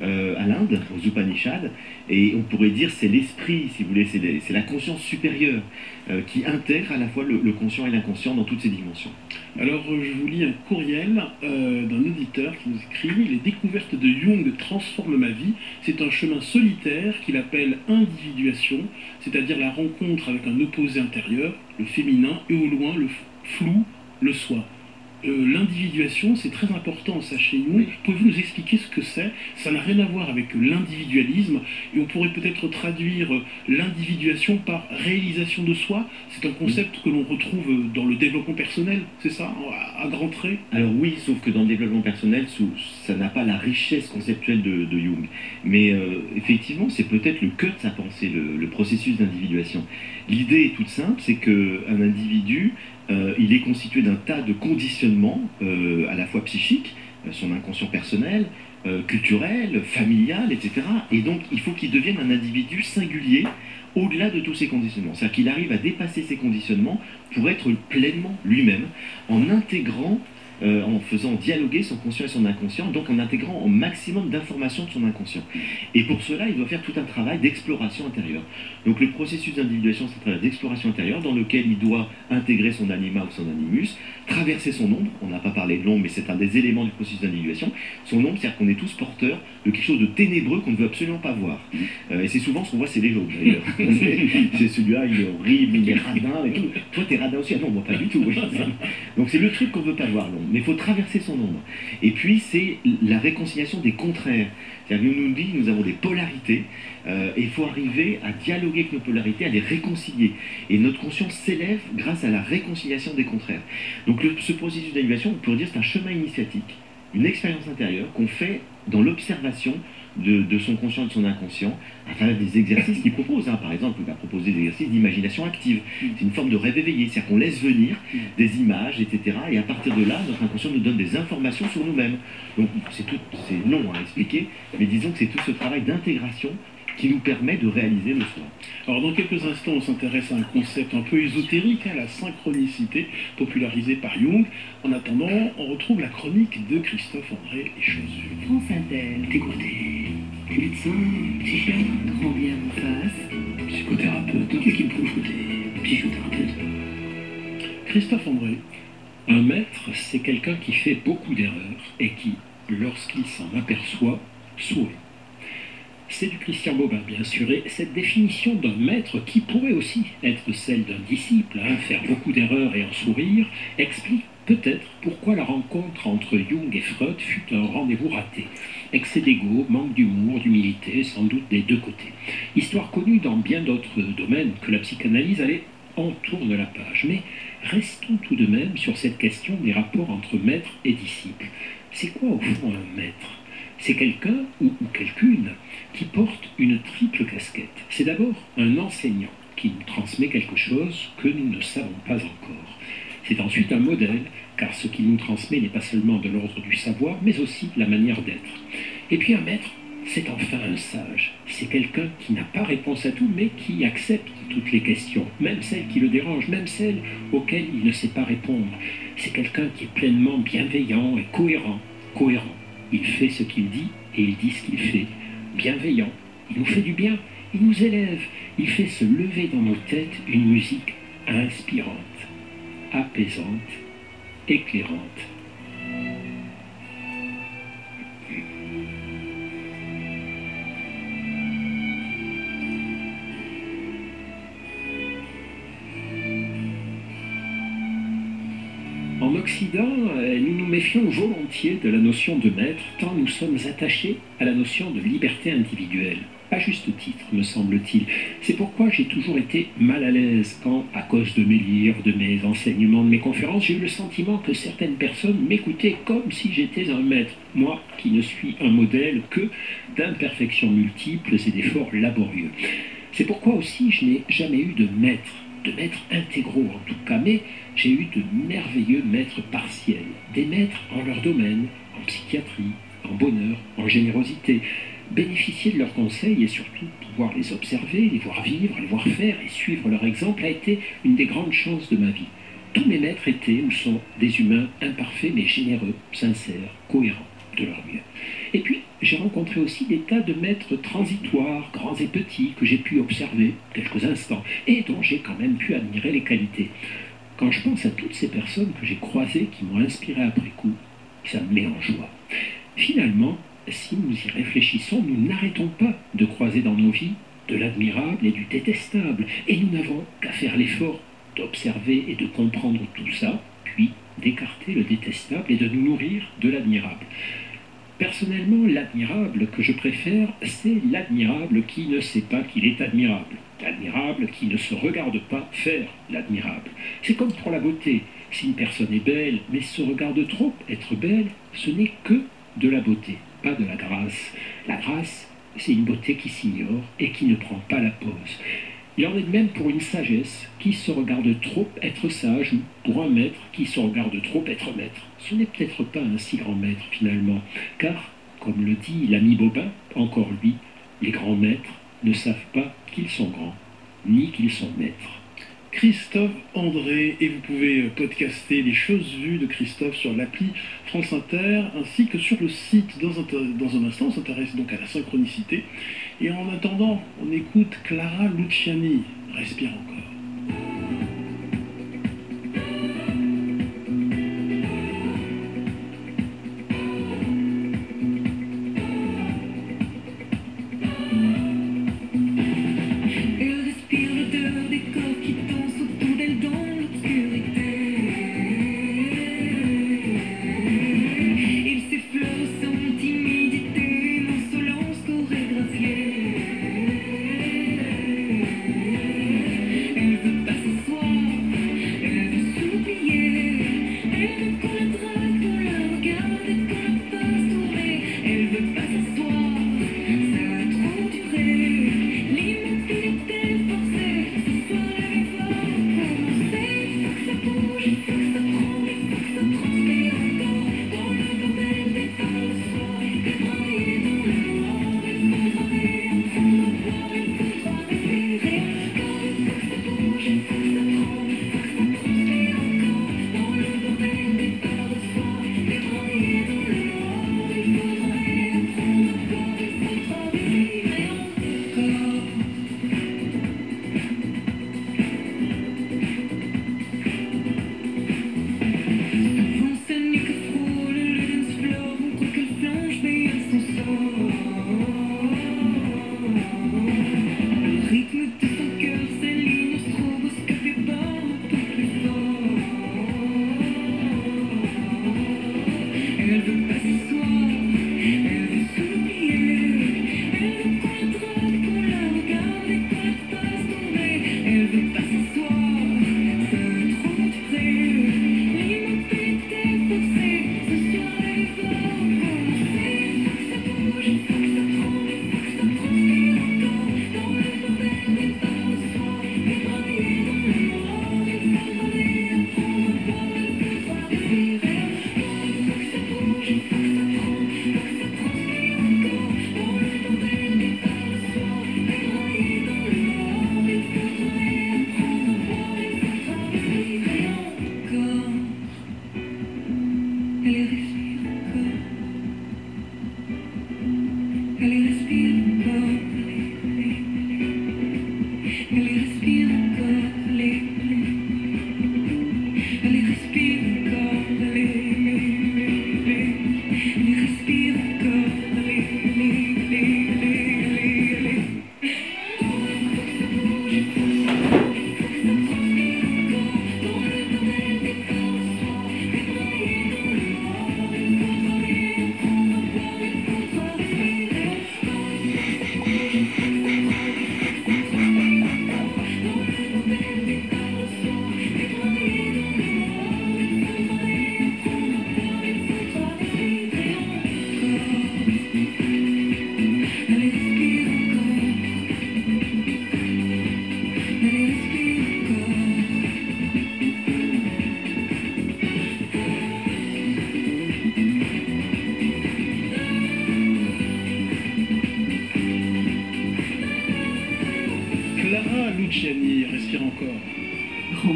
à l'Inde, aux Upanishads, et on pourrait dire c'est l'esprit, si vous voulez, c'est la conscience supérieure qui intègre à la fois le conscient et l'inconscient dans toutes ses dimensions. Alors je vous lis un courriel d'un auditeur qui nous écrit « Les découvertes de Jung transforment ma vie. C'est un chemin solitaire qu'il appelle individuation, c'est-à-dire la rencontre avec un opposé intérieur, le féminin, et au loin le flou, le soi. » L'individuation, c'est très important, ça, chez Jung. Pouvez-vous nous expliquer ce que c'est? Ça n'a rien à voir avec l'individualisme, et on pourrait peut-être traduire l'individuation par réalisation de soi. C'est un concept que l'on retrouve dans le développement personnel, c'est ça, à grands traits? Alors oui, sauf que dans le développement personnel, ça n'a pas la richesse conceptuelle de Jung. Mais effectivement, c'est peut-être le cœur de sa pensée, le processus d'individuation. L'idée est toute simple, c'est qu'un individu, il est constitué d'un tas de conditionnements, à la fois psychiques, son inconscient personnel, culturel, familial, etc. Et donc, il faut qu'il devienne un individu singulier au-delà de tous ces conditionnements. C'est-à-dire qu'il arrive à dépasser ces conditionnements pour être pleinement lui-même, en intégrant, en faisant dialoguer son conscient et son inconscient, donc en intégrant au maximum d'informations de son inconscient. Et pour cela, il doit faire tout un travail d'exploration intérieure. Donc le processus d'individuation, c'est un travail d'exploration intérieure dans lequel il doit intégrer son anima ou son animus, traverser son ombre. On n'a pas parlé de l'ombre, mais c'est un des éléments du processus d'individuation. Son ombre, c'est-à-dire qu'on est tous porteurs de quelque chose de ténébreux qu'on ne veut absolument pas voir. Et c'est souvent ce qu'on voit, c'est les autres d'ailleurs. C'est celui-là, il est horrible, il est radin et tout. Toi, t'es radin aussi? Ah non, moi pas du tout. Donc c'est le truc qu'on ne veut pas voir, l'ombre. Mais il faut traverser son ombre. Et puis, c'est la réconciliation des contraires. C'est-à-dire que nous dit, nous avons des polarités, et il faut arriver à dialoguer avec nos polarités, à les réconcilier. Et notre conscience s'élève grâce à la réconciliation des contraires. Donc ce processus d'individuation, on peut dire, c'est un chemin initiatique, une expérience intérieure qu'on fait dans l'observation de son conscient et de son inconscient, à travers des exercices qu'il propose. Par exemple, il va proposer des exercices d'imagination active. C'est une forme de rêve éveillé, c'est-à-dire qu'on laisse venir des images, etc. Et à partir de là, notre inconscient nous donne des informations sur nous-mêmes. Donc c'est long à expliquer, mais disons que c'est tout ce travail d'intégration qui nous permet de réaliser le soi. Alors dans quelques instants, on s'intéresse à un concept un peu ésotérique, la synchronicité, popularisée par Jung. En attendant, on retrouve la chronique de Christophe André et Chaussure. France Inter. Écoutez, des médecins, psychiatres, Grand bien vous fasse. psychothérapeutes, tout ce qui me faut écouter, psychothérapeute. Christophe André. Un maître, c'est quelqu'un qui fait beaucoup d'erreurs et qui, lorsqu'il s'en aperçoit, sourit. C'est du Christian Bobin, bien sûr, et cette définition d'un maître, qui pourrait aussi être celle d'un disciple, faire beaucoup d'erreurs et en sourire, explique peut-être pourquoi la rencontre entre Jung et Freud fut un rendez-vous raté. Excès d'ego, manque d'humour, d'humilité, sans doute des deux côtés. Histoire connue dans bien d'autres domaines que la psychanalyse, allez, on tourne la page. Mais restons tout de même sur cette question des rapports entre maître et disciple. C'est quoi au fond un maître? C'est quelqu'un ou quelqu'une qui porte une triple casquette. C'est d'abord un enseignant qui nous transmet quelque chose que nous ne savons pas encore. C'est ensuite un modèle, car ce qu'il nous transmet n'est pas seulement de l'ordre du savoir, mais aussi la manière d'être. Et puis un maître, c'est enfin un sage. C'est quelqu'un qui n'a pas réponse à tout, mais qui accepte toutes les questions, même celles qui le dérangent, même celles auxquelles il ne sait pas répondre. C'est quelqu'un qui est pleinement bienveillant et cohérent. Cohérent. Il fait ce qu'il dit et il dit ce qu'il fait. Bienveillant. Il nous fait du bien. Il nous élève. Il fait se lever dans nos têtes une musique inspirante, apaisante, éclairante. En Occident, nous nous méfions volontiers de la notion de maître, tant nous sommes attachés à la notion de liberté individuelle. À juste titre, me semble-t-il. C'est pourquoi j'ai toujours été mal à l'aise quand, à cause de mes livres, de mes enseignements, de mes conférences, j'ai eu le sentiment que certaines personnes m'écoutaient comme si j'étais un maître. Moi, qui ne suis un modèle que d'imperfections multiples et d'efforts laborieux. C'est pourquoi aussi je n'ai jamais eu de maître intégraux en tout cas, mais j'ai eu de merveilleux maîtres partiels, des maîtres en leur domaine, en psychiatrie, en bonheur, en générosité. Bénéficier de leurs conseils et surtout pouvoir les observer, les voir vivre, les voir faire et suivre leur exemple a été une des grandes chances de ma vie. Tous mes maîtres étaient ou sont des humains imparfaits mais généreux, sincères, cohérents de leur mieux. Et puis, j'ai rencontré aussi des tas de maîtres transitoires, grands et petits, que j'ai pu observer quelques instants et dont j'ai quand même pu admirer les qualités. Quand je pense à toutes ces personnes que j'ai croisées, qui m'ont inspiré après coup, ça me met en joie. Finalement, si nous y réfléchissons, nous n'arrêtons pas de croiser dans nos vies de l'admirable et du détestable, et nous n'avons qu'à faire l'effort d'observer et de comprendre tout ça, puis d'écarter le détestable et de nous nourrir de l'admirable. Personnellement, l'admirable que je préfère, c'est l'admirable qui ne sait pas qu'il est admirable. L'admirable qui ne se regarde pas faire l'admirable. C'est comme pour la beauté. Si une personne est belle, mais se regarde trop être belle, ce n'est que de la beauté, pas de la grâce. La grâce, c'est une beauté qui s'ignore et qui ne prend pas la pose. Il en est de même pour une sagesse qui se regarde trop être sage, ou pour un maître qui se regarde trop être maître. Ce n'est peut-être pas un si grand maître finalement, car, comme le dit l'ami Bobin, encore lui, les grands maîtres ne savent pas qu'ils sont grands, ni qu'ils sont maîtres. Christophe André, et vous pouvez podcaster les choses vues de Christophe sur l'appli France Inter, ainsi que sur le site. Dans un instant, on s'intéresse donc à la synchronicité. Et en attendant, on écoute Clara Luciani, Respire encore. Une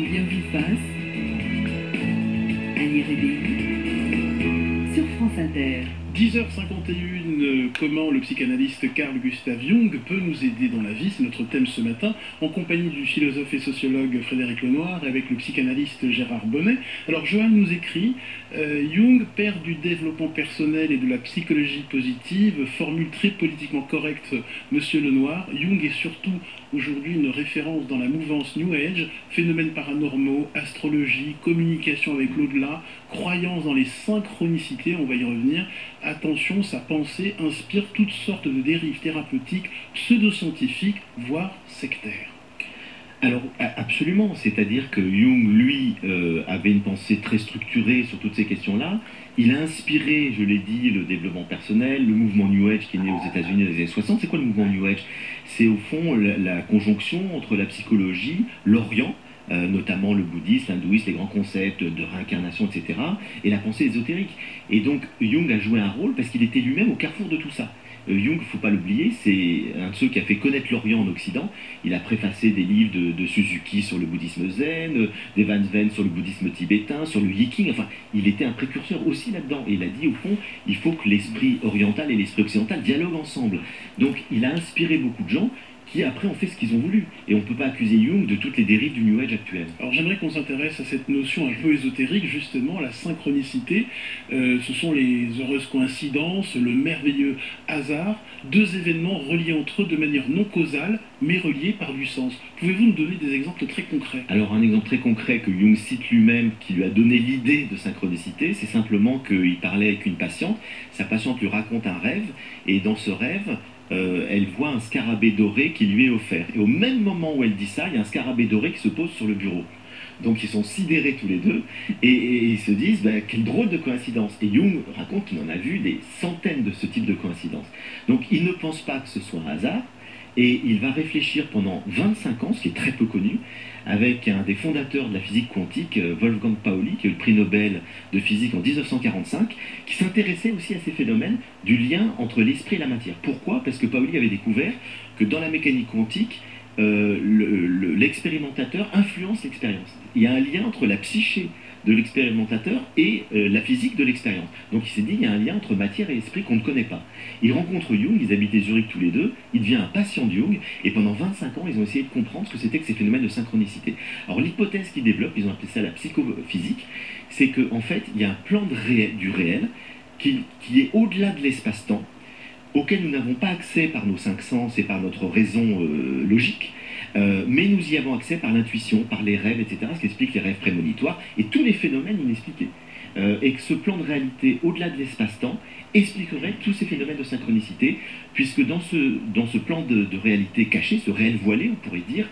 bien vous fasse. Annie Rébelli sur France Inter. 10h51, comment le psychanalyste Carl Gustav Jung peut nous aider dans la vie, c'est notre thème ce matin, en compagnie du philosophe et sociologue Frédéric Lenoir et avec le psychanalyste Gérard Bonnet. Alors Johan nous écrit, Jung, père du développement personnel et de la psychologie positive, formule très politiquement correcte, monsieur Lenoir, Jung est surtout aujourd'hui une référence dans la mouvance New Age, phénomènes paranormaux, astrologie, communication avec l'au-delà, croyance dans les synchronicités, on va y revenir. Attention, sa pensée inspire toutes sortes de dérives thérapeutiques, pseudo-scientifiques, voire sectaires. Alors absolument, c'est-à-dire que Jung, lui, avait une pensée très structurée sur toutes ces questions-là. Il a inspiré, je l'ai dit, le développement personnel, le mouvement New Age qui est né aux États-Unis dans les années 60. C'est quoi le mouvement New Age? C'est au fond la conjonction entre la psychologie, l'Orient, notamment le bouddhisme, l'hindouisme, les grands concepts de réincarnation, etc., et la pensée ésotérique. Et donc Jung a joué un rôle parce qu'il était lui-même au carrefour de tout ça. Jung, il ne faut pas l'oublier, c'est un de ceux qui a fait connaître l'Orient en Occident. Il a préfacé des livres de Suzuki sur le bouddhisme zen, d'Evan Sven sur le bouddhisme tibétain, sur le Yiking. Enfin, il était un précurseur aussi là-dedans. Et il a dit, au fond, il faut que l'esprit oriental et l'esprit occidental dialoguent ensemble. Donc, il a inspiré beaucoup de gens qui après ont fait ce qu'ils ont voulu. Et on ne peut pas accuser Jung de toutes les dérives du New Age actuel. Alors j'aimerais qu'on s'intéresse à cette notion un peu ésotérique, justement, la synchronicité. Ce sont les heureuses coïncidences, le merveilleux hasard, deux événements reliés entre eux de manière non causale, mais reliés par du sens. Pouvez-vous nous donner des exemples très concrets? Alors un exemple très concret que Jung cite lui-même, qui lui a donné l'idée de synchronicité, c'est simplement qu'il parlait avec une patiente, sa patiente lui raconte un rêve, et dans ce rêve, elle voit un scarabée doré qui lui est offert. Et au même moment où elle dit ça, il y a un scarabée doré qui se pose sur le bureau. Donc ils sont sidérés tous les deux, et ils se disent, quelle drôle de coïncidence. Et Jung raconte qu'il en a vu des centaines de ce type de coïncidences. Donc il ne pense pas que ce soit un hasard, et il va réfléchir pendant 25 ans, ce qui est très peu connu, avec un des fondateurs de la physique quantique, Wolfgang Pauli, qui a eu le prix Nobel de physique en 1945, qui s'intéressait aussi à ces phénomènes du lien entre l'esprit et la matière. Pourquoi? Parce que Pauli avait découvert que dans la mécanique quantique, l'expérimentateur influence l'expérience. Il y a un lien entre la psyché de l'expérimentateur et la physique de l'expérience. Donc il s'est dit, il y a un lien entre matière et esprit qu'on ne connaît pas. Il rencontre Jung, ils habitaient Zurich tous les deux, il devient un patient de Jung, et pendant 25 ans, ils ont essayé de comprendre ce que c'était que ces phénomènes de synchronicité. Alors l'hypothèse qu'ils développent, ils ont appelé ça la psychophysique, c'est qu'en fait, il y a un plan du réel qui est au-delà de l'espace-temps, auquel nous n'avons pas accès par nos cinq sens et par notre raison logique, mais nous y avons accès par l'intuition, par les rêves, etc., ce qui explique les rêves prémonitoires et tous les phénomènes inexpliqués. Et que ce plan de réalité, au-delà de l'espace-temps, expliquerait tous ces phénomènes de synchronicité, puisque dans ce plan de réalité caché, ce réel voilé, on pourrait dire,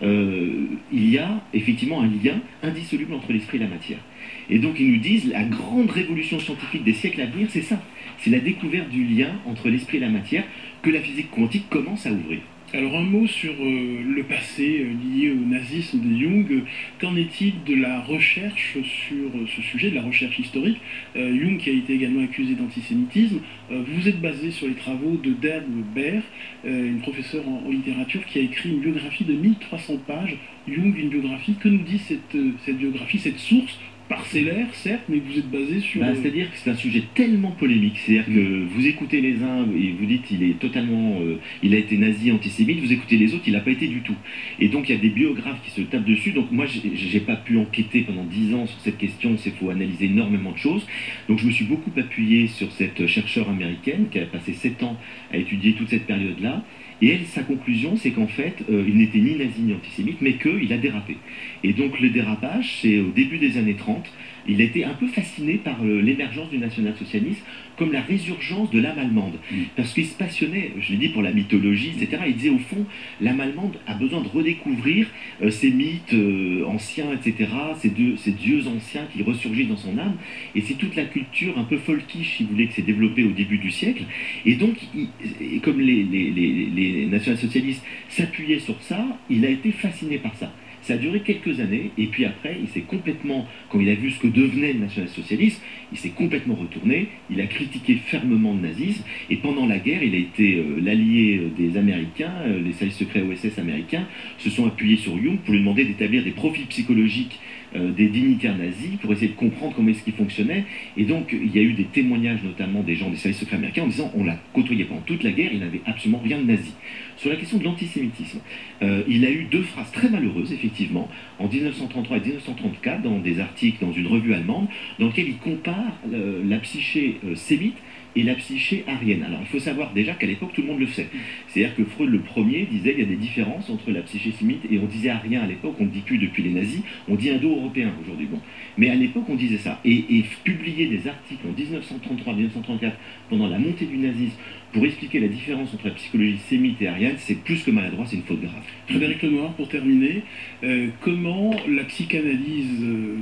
il y a effectivement un lien indissoluble entre l'esprit et la matière. Et donc ils nous disent, la grande révolution scientifique des siècles à venir, c'est ça. C'est la découverte du lien entre l'esprit et la matière que la physique quantique commence à ouvrir. Alors un mot sur le passé lié au nazisme de Jung. Qu'en est-il de la recherche sur ce sujet, de la recherche historique? Jung qui a été également accusé d'antisémitisme. Vous êtes basé sur les travaux de Derd Baer, une professeure en littérature qui a écrit une biographie de 1300 pages. Jung, une biographie. Que nous dit cette biographie, cette source parcellaire, certes, mais vous êtes basé sur... C'est-à-dire que c'est un sujet tellement polémique. C'est-à-dire que vous écoutez les uns et vous dites il est totalement... il a été nazi, antisémite. Vous écoutez les autres, il n'a pas été du tout. Et donc il y a des biographes qui se tapent dessus. Donc moi, j'ai pas pu enquêter pendant 10 ans sur cette question. Il faut analyser énormément de choses. Donc je me suis beaucoup appuyé sur cette chercheure américaine qui a passé 7 ans à étudier toute cette période-là. Et elle, sa conclusion, c'est qu'en fait, il n'était ni nazi ni antisémite, mais qu'il a dérapé. Et donc le dérapage, c'est au début des années 30, il a été un peu fasciné par l'émergence du national-socialisme comme la résurgence de l'âme allemande. Parce qu'il se passionnait, je l'ai dit, pour la mythologie, etc. Il disait, au fond, l'âme allemande a besoin de redécouvrir ces mythes anciens, etc., ces dieux anciens qui ressurgissent dans son âme. Et c'est toute la culture un peu folkish, si vous voulez, qui s'est développée au début du siècle. Et donc, comme les national-socialistes s'appuyaient sur ça, il a été fasciné par ça. Ça a duré quelques années, et puis après, il s'est complètement, quand il a vu ce que devenait le national-socialisme, il s'est complètement retourné, il a critiqué fermement le nazisme, et pendant la guerre, il a été l'allié des Américains, les services secrets OSS américains se sont appuyés sur Jung pour lui demander d'établir des profils psychologiques des dignitaires nazis pour essayer de comprendre comment est-ce qu'ils fonctionnaient. Et donc, il y a eu des témoignages, notamment des gens des services secrets américains, en disant on l'a côtoyé pendant toute la guerre, il n'avait absolument rien de nazi. Sur la question de l'antisémitisme, il a eu deux phrases très malheureuses, effectivement, en 1933 et 1934, dans des articles dans une revue allemande, dans lesquels il compare la psyché sémite et la psyché aryenne. Alors il faut savoir déjà qu'à l'époque tout le monde le sait. C'est-à-dire que Freud le premier disait qu'il y a des différences entre la psyché sémite et on disait aryen à l'époque, on ne dit plus depuis les nazis, on dit indo-européen aujourd'hui. Bon. Mais à l'époque on disait ça. Et publier des articles en 1933-1934 pendant la montée du nazisme pour expliquer la différence entre la psychologie sémite et aryenne, c'est plus que maladroit, c'est une faute grave. Frédéric Lenoir, pour terminer, comment la psychanalyse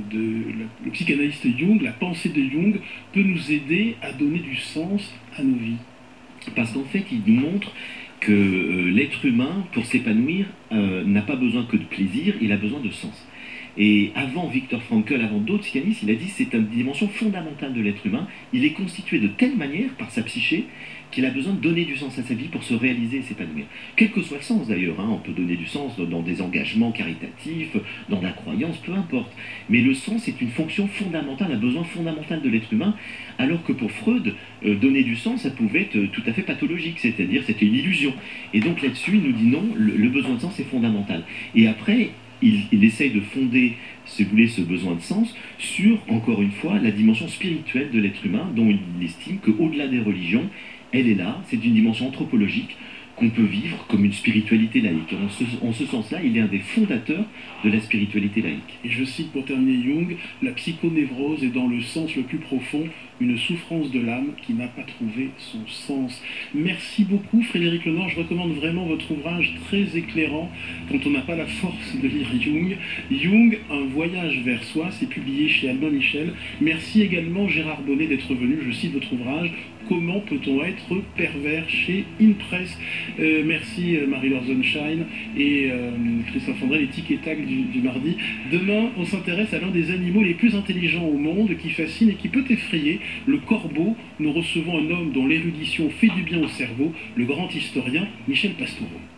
le psychanalyste Jung, la pensée de Jung, peut nous aider à donner du sens à nos vies? Parce qu'en fait, il nous montre que l'être humain, pour s'épanouir, n'a pas besoin que de plaisir, il a besoin de sens. Et avant Viktor Frankl, avant d'autres psychanalystes, il a dit que c'est une dimension fondamentale de l'être humain. Il est constitué de telle manière, par sa psyché, qu'il a besoin de donner du sens à sa vie pour se réaliser et s'épanouir. Quel que soit le sens d'ailleurs, on peut donner du sens dans des engagements caritatifs, dans la croyance, peu importe. Mais le sens est une fonction fondamentale, un besoin fondamental de l'être humain, alors que pour Freud, donner du sens, ça pouvait être tout à fait pathologique, c'est-à-dire c'était une illusion. Et donc là-dessus, il nous dit non, le besoin de sens est fondamental. Et après, il essaye de fonder, si vous voulez, ce besoin de sens sur, encore une fois, la dimension spirituelle de l'être humain, dont il estime qu'au-delà des religions, elle est là, c'est une dimension anthropologique qu'on peut vivre comme une spiritualité laïque. En ce sens-là, il est un des fondateurs de la spiritualité laïque. Et je cite pour terminer Jung, la psychonévrose est dans le sens le plus profond une souffrance de l'âme qui n'a pas trouvé son sens. Merci beaucoup Frédéric Lenoir, je recommande vraiment votre ouvrage très éclairant quand on n'a pas la force de lire Jung. Jung, un voyage vers soi, c'est publié chez Albin Michel. Merci également Gérard Bonnet d'être venu, je cite votre ouvrage, Comment peut-on être pervers chez Impress. Merci Marie-Laure Sonnenschein et Christophe André, les tic et tac du mardi. Demain, on s'intéresse à l'un des animaux les plus intelligents au monde, qui fascine et qui peut effrayer, le corbeau. Nous recevons un homme dont l'érudition fait du bien au cerveau, le grand historien Michel Pastoureau.